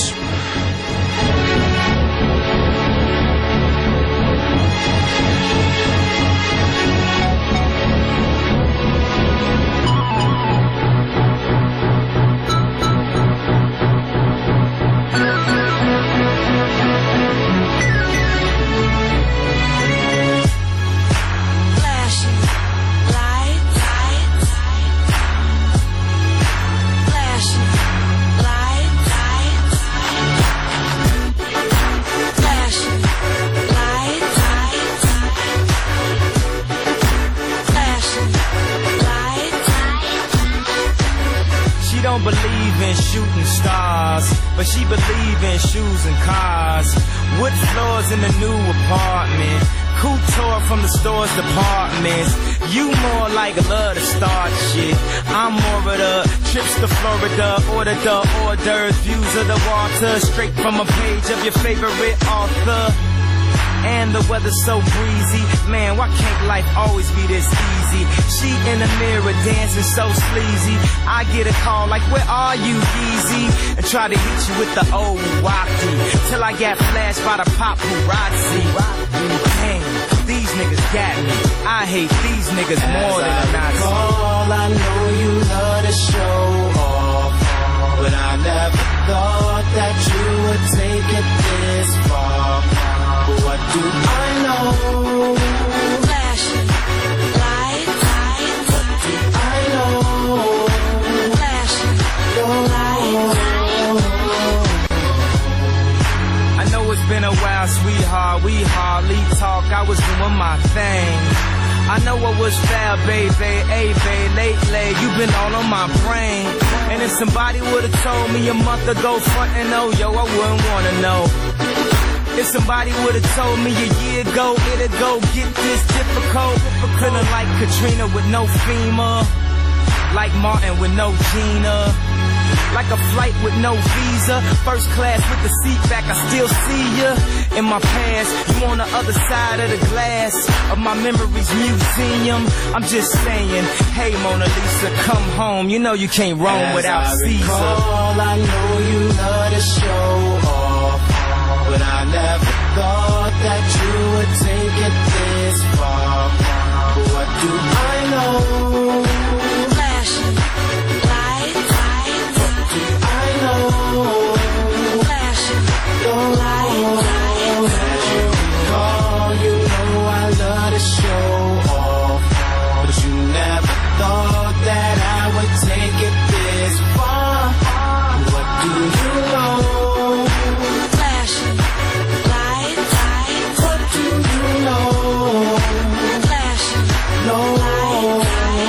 Believe in shooting stars, but she believe in shoes and cars. Wood floors in the new apartment, couture from the store's departments. You more like love to start shit, I'm more of the trips to Florida, order the hors d'oeuvres, views of the water, straight from a page of your favorite author. And the weather's so breezy, man, why can't life always be this easy? She in the mirror dancing so sleazy, I get a call like, where are you, Yeezy? And try to hit you with the old wacky, till I got flashed by the paparazzi. Damn, these niggas got me, I hate these niggas more than a Nazi. Call, I know you love to show off, but I never thought that you would take it this far. What do I know? Flashing lights. What do I know? Flashing lights. I know it's been a while, sweetheart, we hardly talk, I was doing my thing. I know I was foul, baby, hey, babe, lately, you been all on my brain. And if somebody would've told me a month ago, front and oh, yo, I wouldn't wanna know. If somebody would've told me a year ago, it'd go get this difficult. Couldn't like Katrina with no FEMA, like Martin with no Gina, like a flight with no visa, first class with the seat back, I still see ya. In my past, you on the other side of the glass of my memories museum. I'm just saying, hey Mona Lisa, come home, you know you can't roam without Caesar. Recall, I know you love to show off, but I never thought that you would take it this far. What do I know? Flashing lights. What do I know? Flashing lights. As you recall, you know I love to show off, but you never thought that I would take it this far. What do you know? Flashing lights. What do you know? Flashing No. lights.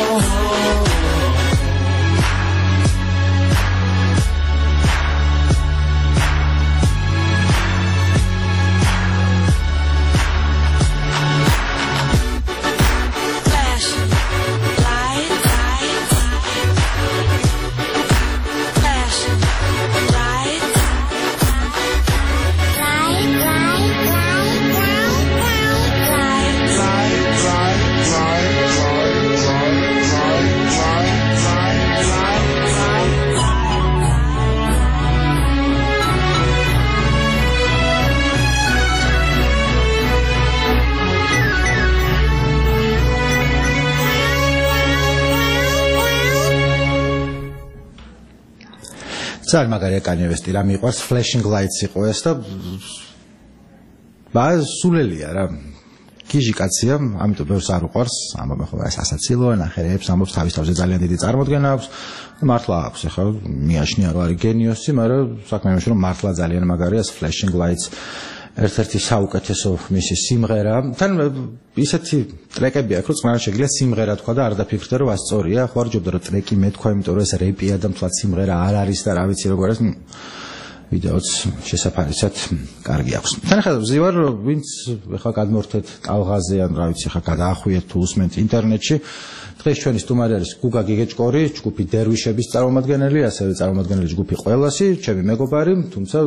ძალიან მაგარია Kanye West-ი, რა მიყვარს Flashing Lights იყო ეს და სულელია რა. გიჟი კაცია, ამიტომ ბევრს არ უყვარს, ამბობ ხო ეს ასაცილოა, ნახერებს, ამბობს თავის თავზე ძალიან დიდი წარმოდგენა აქვს. მართლა აქვს, ახლა მიაშნია რომ არის გენიოსი, მაგრამ საქმე იმაში რომ მართლა ძალიან მაგარია Flashing Lights. ერთ-ერთი საუკეთესო მისი სიმღერა. თან ისეთი ტრეკები აქვს, რომ წყნარ შეგიძლია სიმღერა თქვა და არ დაფიქრდე რომ ასწორია, ხო არ ჯობდა რომ ტრეკი მეთქვა, იმიტომ რომ ეს რეპია და მთლად სიმღერა არ არის და რა ვიცი როგორ არის. ვიდეოც შესაფარისად კარგი აქვს. თან ახლა ვზივარ, ვინც ახლა გადმორთეთ ტალღაზე ან რა ვიცი, ახლა გადაახვიეთ თუ უსმენთ ინტერნეტში. დღეს ჩვენი სტუმარი არის გუგა გიგეჭკორი, ჯგუფი დერვიშების წარმომადგენელი, ასევე წარმომადგენელი ჯგუფი ყველასი, ჩემი მეგობარი, თუმცა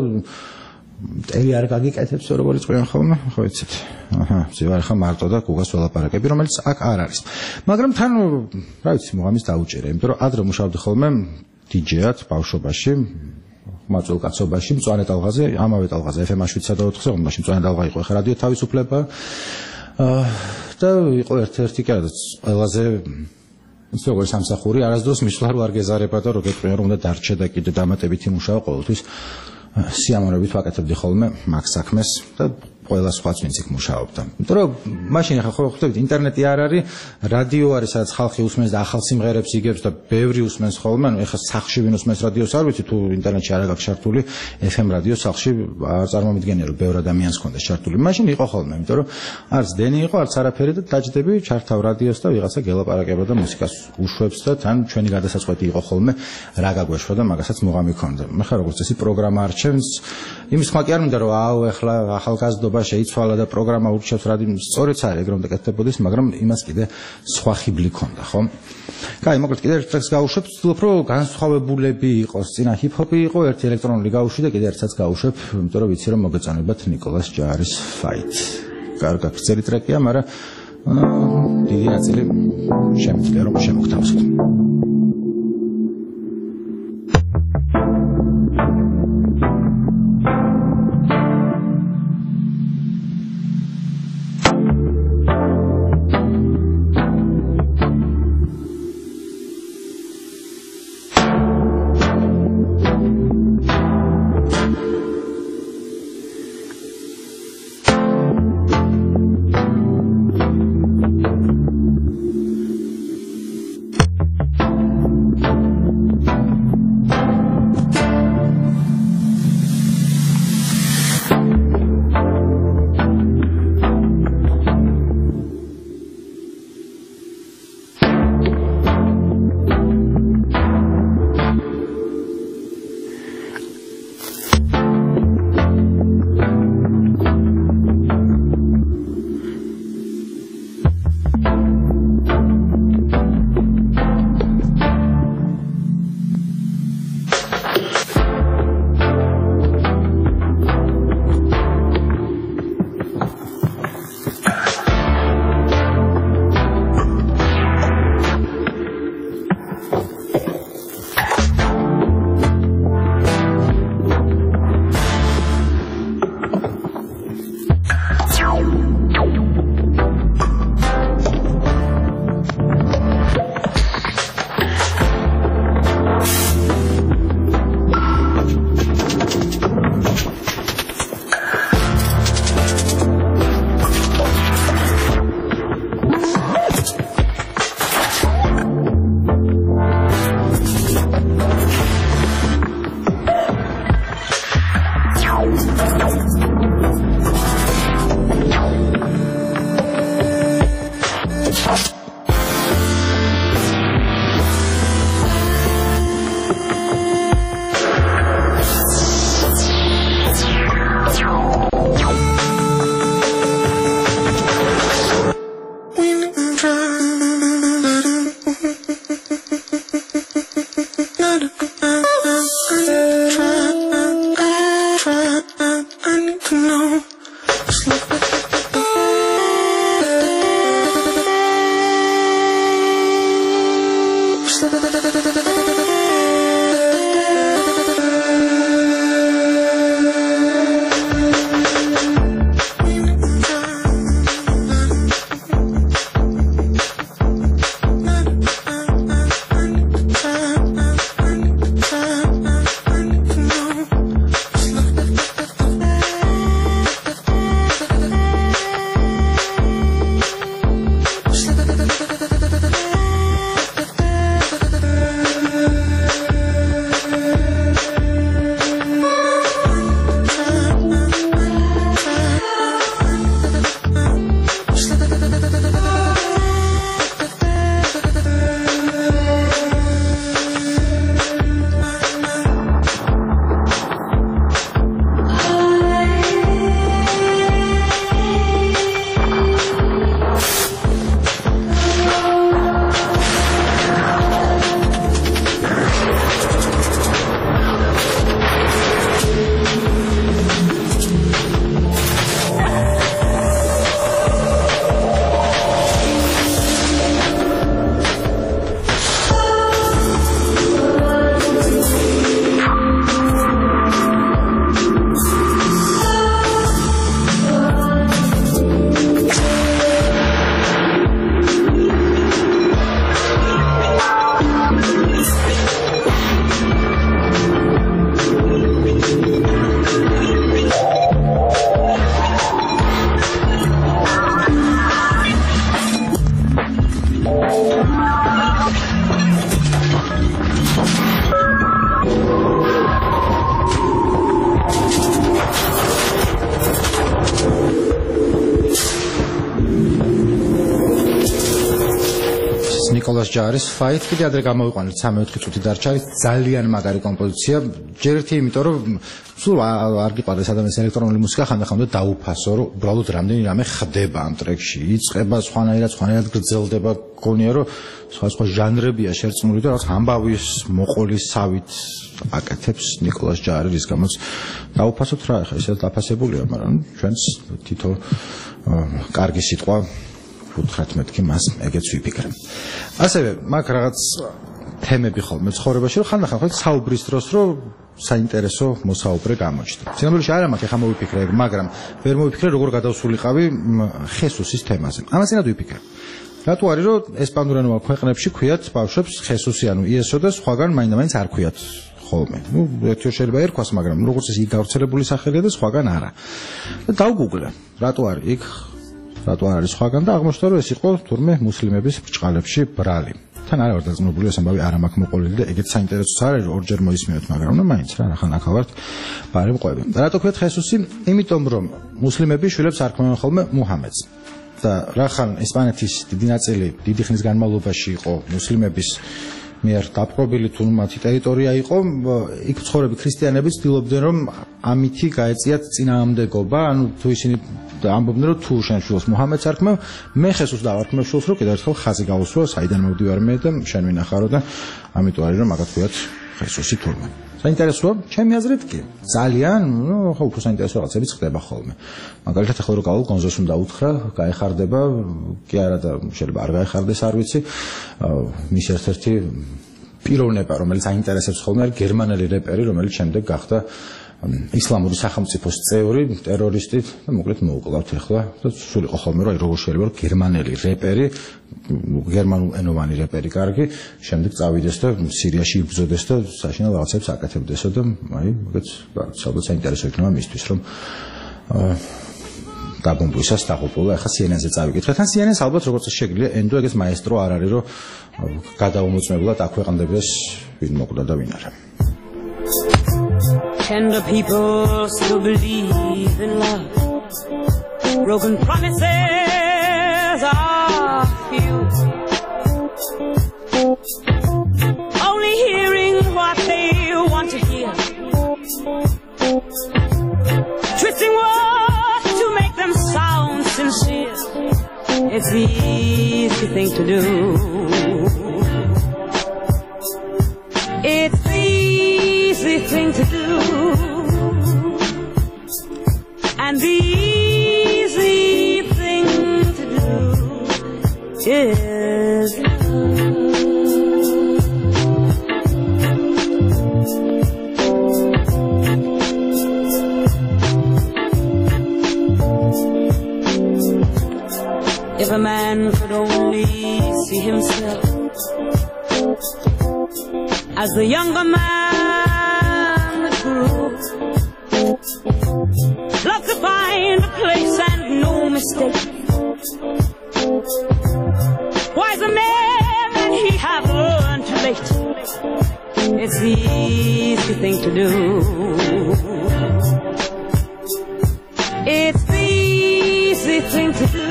ელი არ გაგიკეთებს როგორც ყველამ ხოლმე, ხო იცით. ვზივარ ახლა მარტო და გუგას ველაპარაკები, რომელიც აქ არ არის. მაგრამ თან რა ვიცი, მოგამის დაუჭერე, იმიტომ რომ ადრე მუშაობდი ხოლმე DJ-ად ბავშვობაში. მაწულ კაცობაში, მწვანე ტალღაზე, ამავე ტალღაზე FM 7-სა და 4-ზე, მაშინ მწვანე ტალღა იყო, ახლა რადიო თავისუფლება. და იყო ერთ-ერთი კი არა, ყველაზე ის როგორი სამსახური, არასდროს მისვლა რო არ გეზარება და რო გეტყვია რომ უნდა დარჩე და კიდე დამატებითი მუშაო ყოველთვის სიამოვნებით ვაკეთებდი ხოლმე მაგ საქმეს და ყველა სხვაც ვინც იქ მუშაობდა. იმიტომ რომ მაშინ ახლა ხო ხვდებით ინტერნეტი არ არის, რადიო არის, სადაც ხალხი უსმენს და ახალ სიმღერებს იგებს და ბევრი უსმენს ხოლმე, ანუ ეხლა სახლში ვინ უსმენს რადიოს არ ვიცი თუ ინტერნეტში არ აქვს ჩართული FM რადიო სახლში არ წარმომიდგენია რომ ბევრ ადამიანს ჰქონდეს ჩართული. მაშინ იყო ხოლმე, იმიტომ რომ არც დენი იყო, არც არაფერი და დაჯდები, ჩართავ რადიოს და ვიღაცა გელაპარაკება და მუსიკას უშვებს და თან ჩვენი გადასაწყვეტი იყო ხოლმე რა გაგვეშვა და მაგასაც მუღამი ქონდა. მე ხარ როგორც წესი პროგრამა არჩევს, იმის ხმა კი არ მინდა რომ აუ ეხლა ახალგაზრდობა შეიცვალა და პროგრამა ურჩევს რადიო, სწორიც არის ეგრე უნდა კეთდებოდეს, მაგრამ იმას კიდე სხვა ხიბლი ქონდა, ხო? კაი, მოკლედ კიდე ერთ ტრეკს გავუშვებ, ვცდილობ რომ განსხვავებულები იყოს, წინა ჰიპ-ჰოპი იყო, ერთი ელექტრონული გავუშვი და კიდე ერთსაც გავუშვებ, იმიტომ რომ ვიცი რომ მოგეწონებათ ნიკოლას ჯარის Fight. კარგი, გრძელი ტრეკია, მაგრამ დიდი ნაწილი შემიძლია რომ შემოგთავაზოთ. ნიკოლას ჯარის Fight კიდე ადრე გამოვიყვანეთ 3-4 წუთი დარჩა ძალიან მაგარი კომპოზიცია ჯერ ერთი იმიტომ რომ სულ არ გიყვარდეს ადამიანის ელექტრონული მუსიკა ხანდახანდა დაუფასო რომ უბრალოდ რამდენი რამე ხდება ამ ტრეკში იწყება სხვანაირად გრძელდება გონია რომ სხვა ჟანრებია შერწყმული და რაღაც ამბავის მოყოლისავით აკეთებს ნიკოლას ჯარი რის გამოც დაუფასოთ რა ახლა ისე დაფასებულია მაგრამ ჩვენს თითო კარგი სიტყვა უთხრათ მეთქი მას ეგეც ვიფიქრე. ასევე მაგ რაღაც თემები ხოლმე ცხოვრებაში რომ ხანდახან ხო საუბრის დროს რომ საინტერესო მოსაუბრე გამოჩნდა. სინამდვილეში არა მაქვს ახლა მოვიფიქრე, მაგრამ ვერ მოვიფიქრე როგორ გადავსულიყავი ხესუსის თემაზე. ამასინად ვიფიქრე. რატო არის რომ ესპანურენოვან ქვეყნებში ქვიათ ბავშვებს ხესუსი ანუ იესო და სხვაგან მაინდა-მაინც არ ქვიათ ხოლმე. ერთი შეიძლება ერქვას, მაგრამ როგორც ის გავრცელებული სახელია და სხვაგან არა. და დავგუგლე, რატო არის იქ რატო არ არის სხვაგან და აღმოჩნდა რომ ეს იყო თურმე მუსლიმების ბრჭყალებში ბრალი. თან არა ვარ დაზმებული ეს ამბავი არ მაქვს მოყოლილი და ეგეც საინტერესოც არის რომ ორჯერ მოისმინოთ მაგრამ ნუ მაინც რა ახლა ნახავართ ბარი მყვები. რატო ქვიათ ხესუსი? იმიტომ რომ მუსლიმები შვილებს არ ქმნიან ხოლმე მუჰამედს. და რახან ესპანეთის დიდი ნაწილი დიდი ხნის განმავლობაში იყო მუსლიმების მიერ დაპყრობილი თუ მათი ტერიტორია იყო, იქ მცხოვრები ქრისტიანები ცდილობდნენ რომ ამითი გაეწიათ წინააღმდეგობა, ანუ თუ ისინი ამბობდნენ რომ თუ შენ შვილს მუჰამედს არ ქმევ, მე ხესუსს დავარქმევ შვილს რომ კიდევ ერთხელ ხაზი გავუსვა, საიდან მოვდივარ მე და შენ ვინახარო და ამიტომ არის რომ მაგათ ქვიათ ხესუსი თურმე. საინტერესოა, ჩემი აზრით კი. ძალიან, ნუ ხო უფრო საინტერესო რაღაცებიც ხდება ხოლმე. მაგალითად ახლა რო გავალ კონზოლს უნდა უთხრა, გაეხარდება, კი არა და შეიძლება არ გაეხარდეს, არ ვიცი. მის ერთ-ერთი პიროვნება, რომელიც აინტერესებს ხოლმე, არის გერმანელი რეპერი, რომელიც შემდეგ გახდა ისლამური სახელმწიფოს წევრი, ტერორისტი და მოკლედ მოუკლავთ ახლა და სულ იყო ხოლმე რომ როგორ შეიძლება რომ გერმანელი რეპერი, გერმანულენოვანი რეპერი კარგი, შემდეგ წავიდეს და სირიაში იბრძოდეს და საშინელ რაღაცებს აკეთებდესო და აი მაგაც საერთოდ საინტერესო იქნება მისთვის რომ დაბომბვისას დაღუპულა ახლა CNN-ზე წავიკითხეთ. ან CNN-ს ალბათ როგორც შეგიძლია ენდო ეგეც მაესტრო არ არის რომ გადაუმოწმებლად აქვეყნდებდეს ვინ მოკვდა და ვინ არა. Tender people still believe in love. Broken promises are few. Only hearing what they want to hear. Twisting words to make them sound sincere. It's the easy thing to do. It's the easy thing to do. And the easy thing to do is if a man could only see himself as the younger man that grew, love to find a place and no mistake. Wiser man than he have learned too late. It's the easy thing to do. It's the easy thing to do.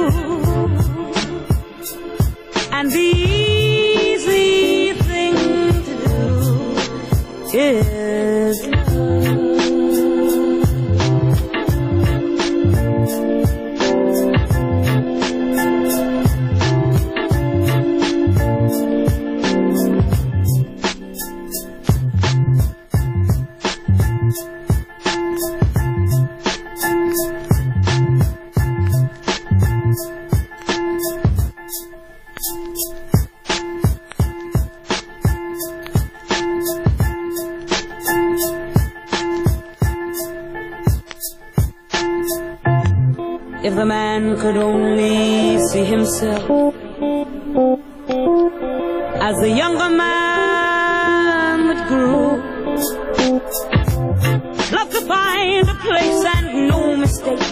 And the easy thing to do is if the man could only see himself as the younger man that grew, love to find a place and no mistake.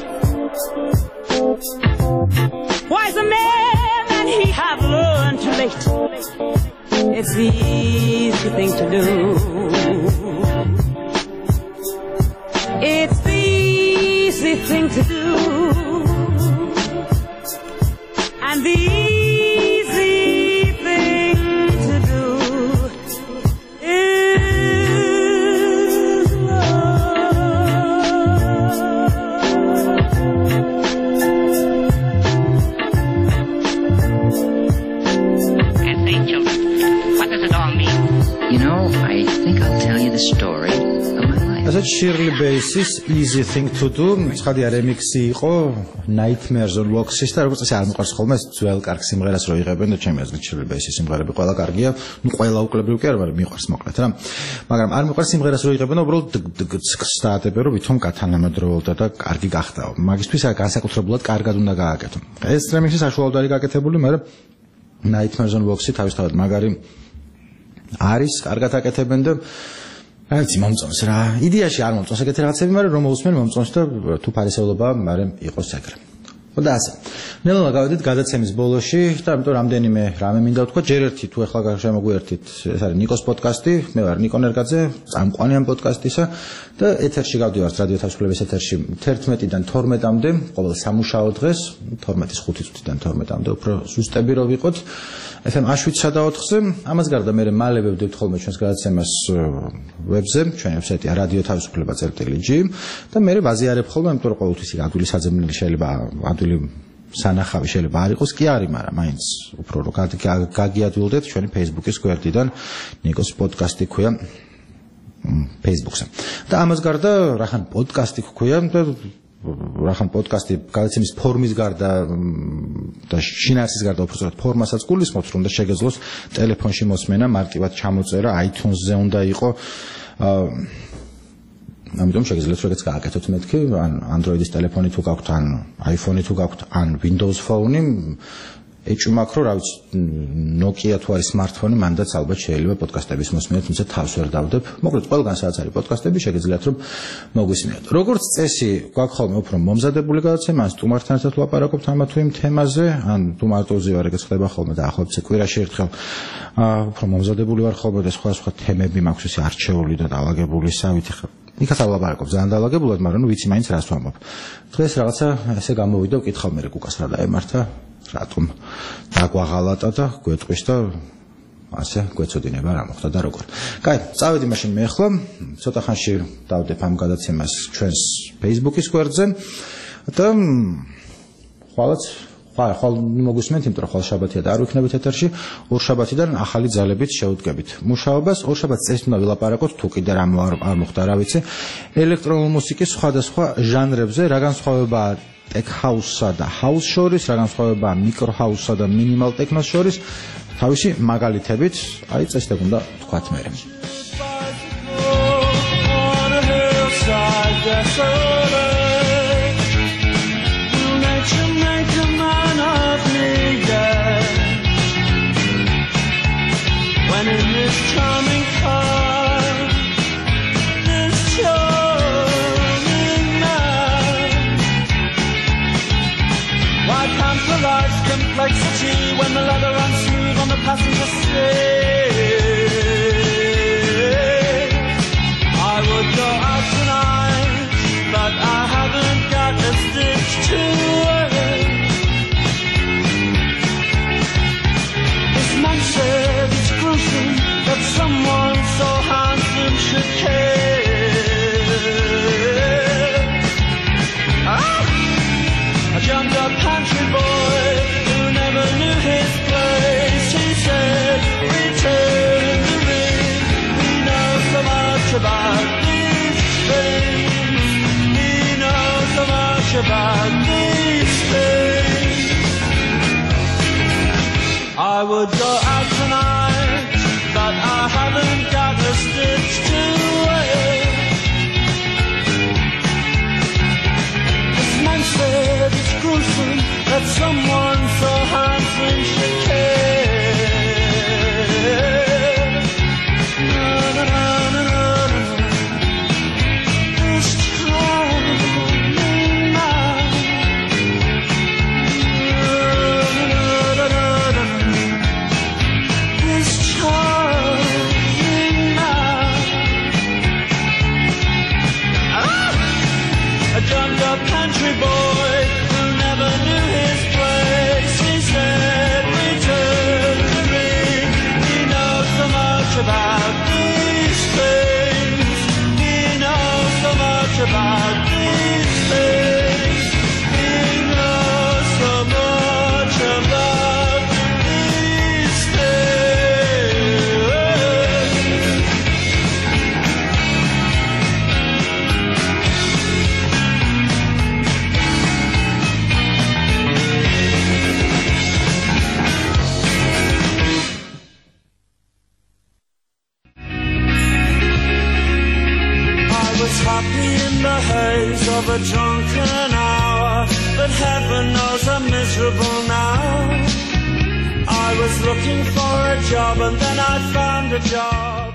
Wiser man than he have learned too late. It's the easy thing to do. It's the easy thing to do. And the easy thing Shirley Bass's Easy Thing to Do ცხადია რემიქსი იყო Nightmares on Walks-ის და როგორც წესი არ მიყვარს ხოლმე ძველ კარგ სიმღერას რო იღებენ და ჩემი აზრით Shirley Bass's სიმღერები ყველა კარგია, ნუ ყველა უკლებრივ კი არ, მაგრამ მიყვარს მოკლედ რა. მაგრამ არ მიყვარს სიმღერას რო იღებენ, უბრალოდ სტატები რომ ვითომ კათანამედროვეულდა და კარგი გახდაო. მაგისთვის განსაკუთრებულად კარგად უნდა გააკეთო. ეს რემიქსი საშუალოდ არის გაკეთებული, მაგრამ Nightmares on Walks-ი თავისთავად მაგარი არის, კარგად აკეთებენ და რაც მომწონს რა. იდეაში არ მომწონს ეგეთი რაღაცები, მაგრამ რომ მოусმენ მომწონს და თუ ფარისეულობა, მაგრამ იყოს ეგრე. და ასე. ნელა გავედით გადაცემის ბოლოში და ამიტომ რამდენიმე რამე მინდა ვთქვა, ჯერ ერთი თუ ახლა შემოგვიერთით, ეს არის ნიკოს პოდკასტი, მე ვარ ნიკო ნერგაძე, წამყვანი ამ პოდკასტისა და ეთერში გავდივართ რადიო თავისუფლების ეთერში 11-დან 12-მდე, ყოველ სამუშაო დღეს, 12-ის 5 წუთიდან 12-მდე უფრო ზუსტები რო ვიყოთ. FM Ash-ისა და 4-ზე, ამას გარდა მე მალე ვებდებთ ხოლმე ჩვენს გადაცემას ვებზე, ჩვენი ვებსაიტია radioთავისუფლება.gi და მე ვაზიარებ ხოლმე, იმიტომ რომ ყოველთვის ადვილი საძებნელი შეიძლება ადვილი სანახავი შეიძლება არ იყოს, კი არის, მაგრამ მაინც უფრო რომ გაგიადვილდეთ ჩვენი Facebook-ის გვერდიდან ნიკოს პოდკასტი ქვია Facebook-ზე. და ამას გარდა რახან პოდკასტი ქვია და რახან პოდკასტი გადაცემის ფორმის გარდა და შინაარსის გარდა უბრალოდ ფორმასაც გულისხმობს, რომ და შეგეძლოს ტელეფონში მოსმენა, მარტივად ჩამოწერა, iTunes-ზე უნდა იყო. ამიტომ შეგიძლიათ როგორც გააკეთოთ მეთქი, ან Android-ის ტელეფონი თუ გაქვთ, ან iPhone-ი თუ გაქვთ, ან Windows Phone-ი, ეჭვმაქრო, რა ვიცი, Nokia თუ არის smartphone-ი, მანდაც ალბათ შეიძლება პოდკასტების მოსმენა, თუმცა თავს ვერ დავდებ. მოკლედ, ყველგან სადაც არის პოდკასტები, შეგიძლიათ რომ მოგვისმინოთ. როგორც წესი, გვაქვს ხოლმე უფრო მომზადებული გადაცემა, ან სტუმართან ერთად ვლაპარაკობთ ამა თუ იმ თემაზე, ან თუ მარტო ვარ, ეგეც ხდება ხოლმე და ახლობზე კვირაში ერთხელ უფრო მომზადებული ვარ ხოლმე და სხვა თემები მაქვს ისე არჩეული და დავაგებული, სავით ხარ. იქაც ავლაპარაკობ ძალიან დავაგებულად, მაგრამ ნუ ვიცი მაინც რას ვამბობ. დღეს რაღაცა ესე გამოვიდა, ვკითხავ მე კუკას რა დაემართა, რატომ დაგვაღალატა და გვეტყვის და ასე გვეცოდინება რა მოხდა და როგორ. კაი, წავედი მაშინ მე ახლა, ცოტა ხანში დავდებ ამ გადაცემას ჩვენს Facebook-ის გვერდზე და ხვალ მოგვისმენთ, იმიტომ რომ ხვალ შაბათია და არ ვიქნებით ეთერში, ორ შაბათიდან ახალი ძალებით შევდგებით მუშაობას. ორ შაბათს წესით უნდა ვილაპარაკოთ, თუ კიდე რამ არ მოხდა, რა ვიცი, ელექტრონული მუსიკის სხვადასხვა ჟანრებზე, რა განსხვავებაა tech house-სა და house შორის, რა განსხვავებაა micro house-სა და minimal techno-ს შორის, თავისი მაგალითებით, აი წესით უნდა თქვათ მე. When in this charming car, this charming man, why compromise complexity when the leather runs smooth on the passenger seat? I would go out tonight, but I haven't got a stitch to wear. This man said it's gruesome that someone so handsome should care. A jumped up country boy who never knew his place. He said, return the ring. We know so much about these things. We know so much about these things. I would go out tonight, but I haven't got a stitch to wear. This man said it's gruesome that someone a drunken hour, but heaven knows I'm miserable now. I was looking for a job and then I found a job.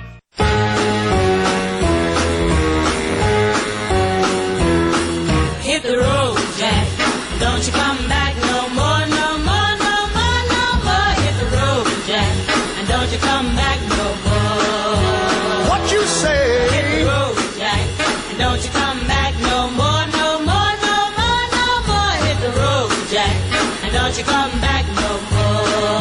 Hit the road, Jack. Don't you come back no more, no more, no more, no more. Hit the road, Jack. And don't you come back no more. What you say? Hit the road, Jack. And don't you come back no more, no more, no more, no more. Hit the road, Jack. And don't you come back no more.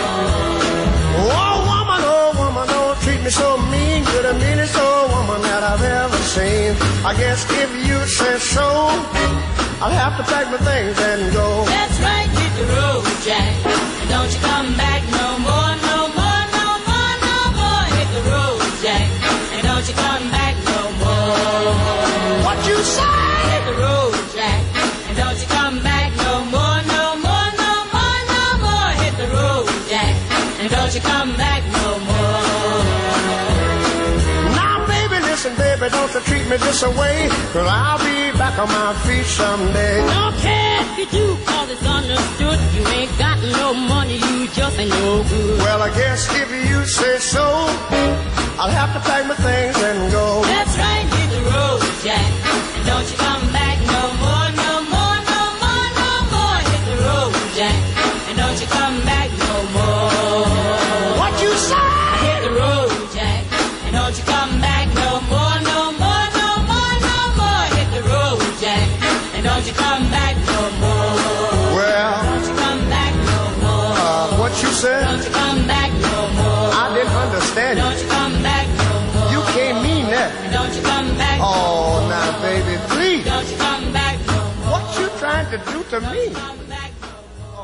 Oh woman, don't treat me so mean. You're the meanest old woman that I've ever seen. I guess if you say so, I'll have to pack my things and go. That's right, hit the road, Jack. And don't you come back no more, no more, no more, no more. Hit the road, Jack. And don't you come back no more. What you say? Hit the road, Jack. And don't you come back no more, no more, no more, no more. Hit the road, Jack. And don't you come back no more. Now baby, listen baby, don't you treat me this way, 'cause I'll be back on my feet someday. Don't care if you do, 'cause it's understood. You ain't got no money, you just ain't no good. Well, I guess if you say so, I'll have to pack my things and go. That's right, hit the road, Jack. And don't you come back no more, no more, no more, no more. Hit the road, Jack. And don't you come back no more. What you say? Hit the road, Jack. And don't you come back no more, no more, no more, no more. Hit the road, Jack. And don't you come back no more. Well, Don't you come back no more. what you said? Don't you come back no more. I didn't understand Don't you. you come back no more. You can't mean that. And don't you come back no Oh, more. now baby, please. Don't you come back no more. What you trying to do to me? Come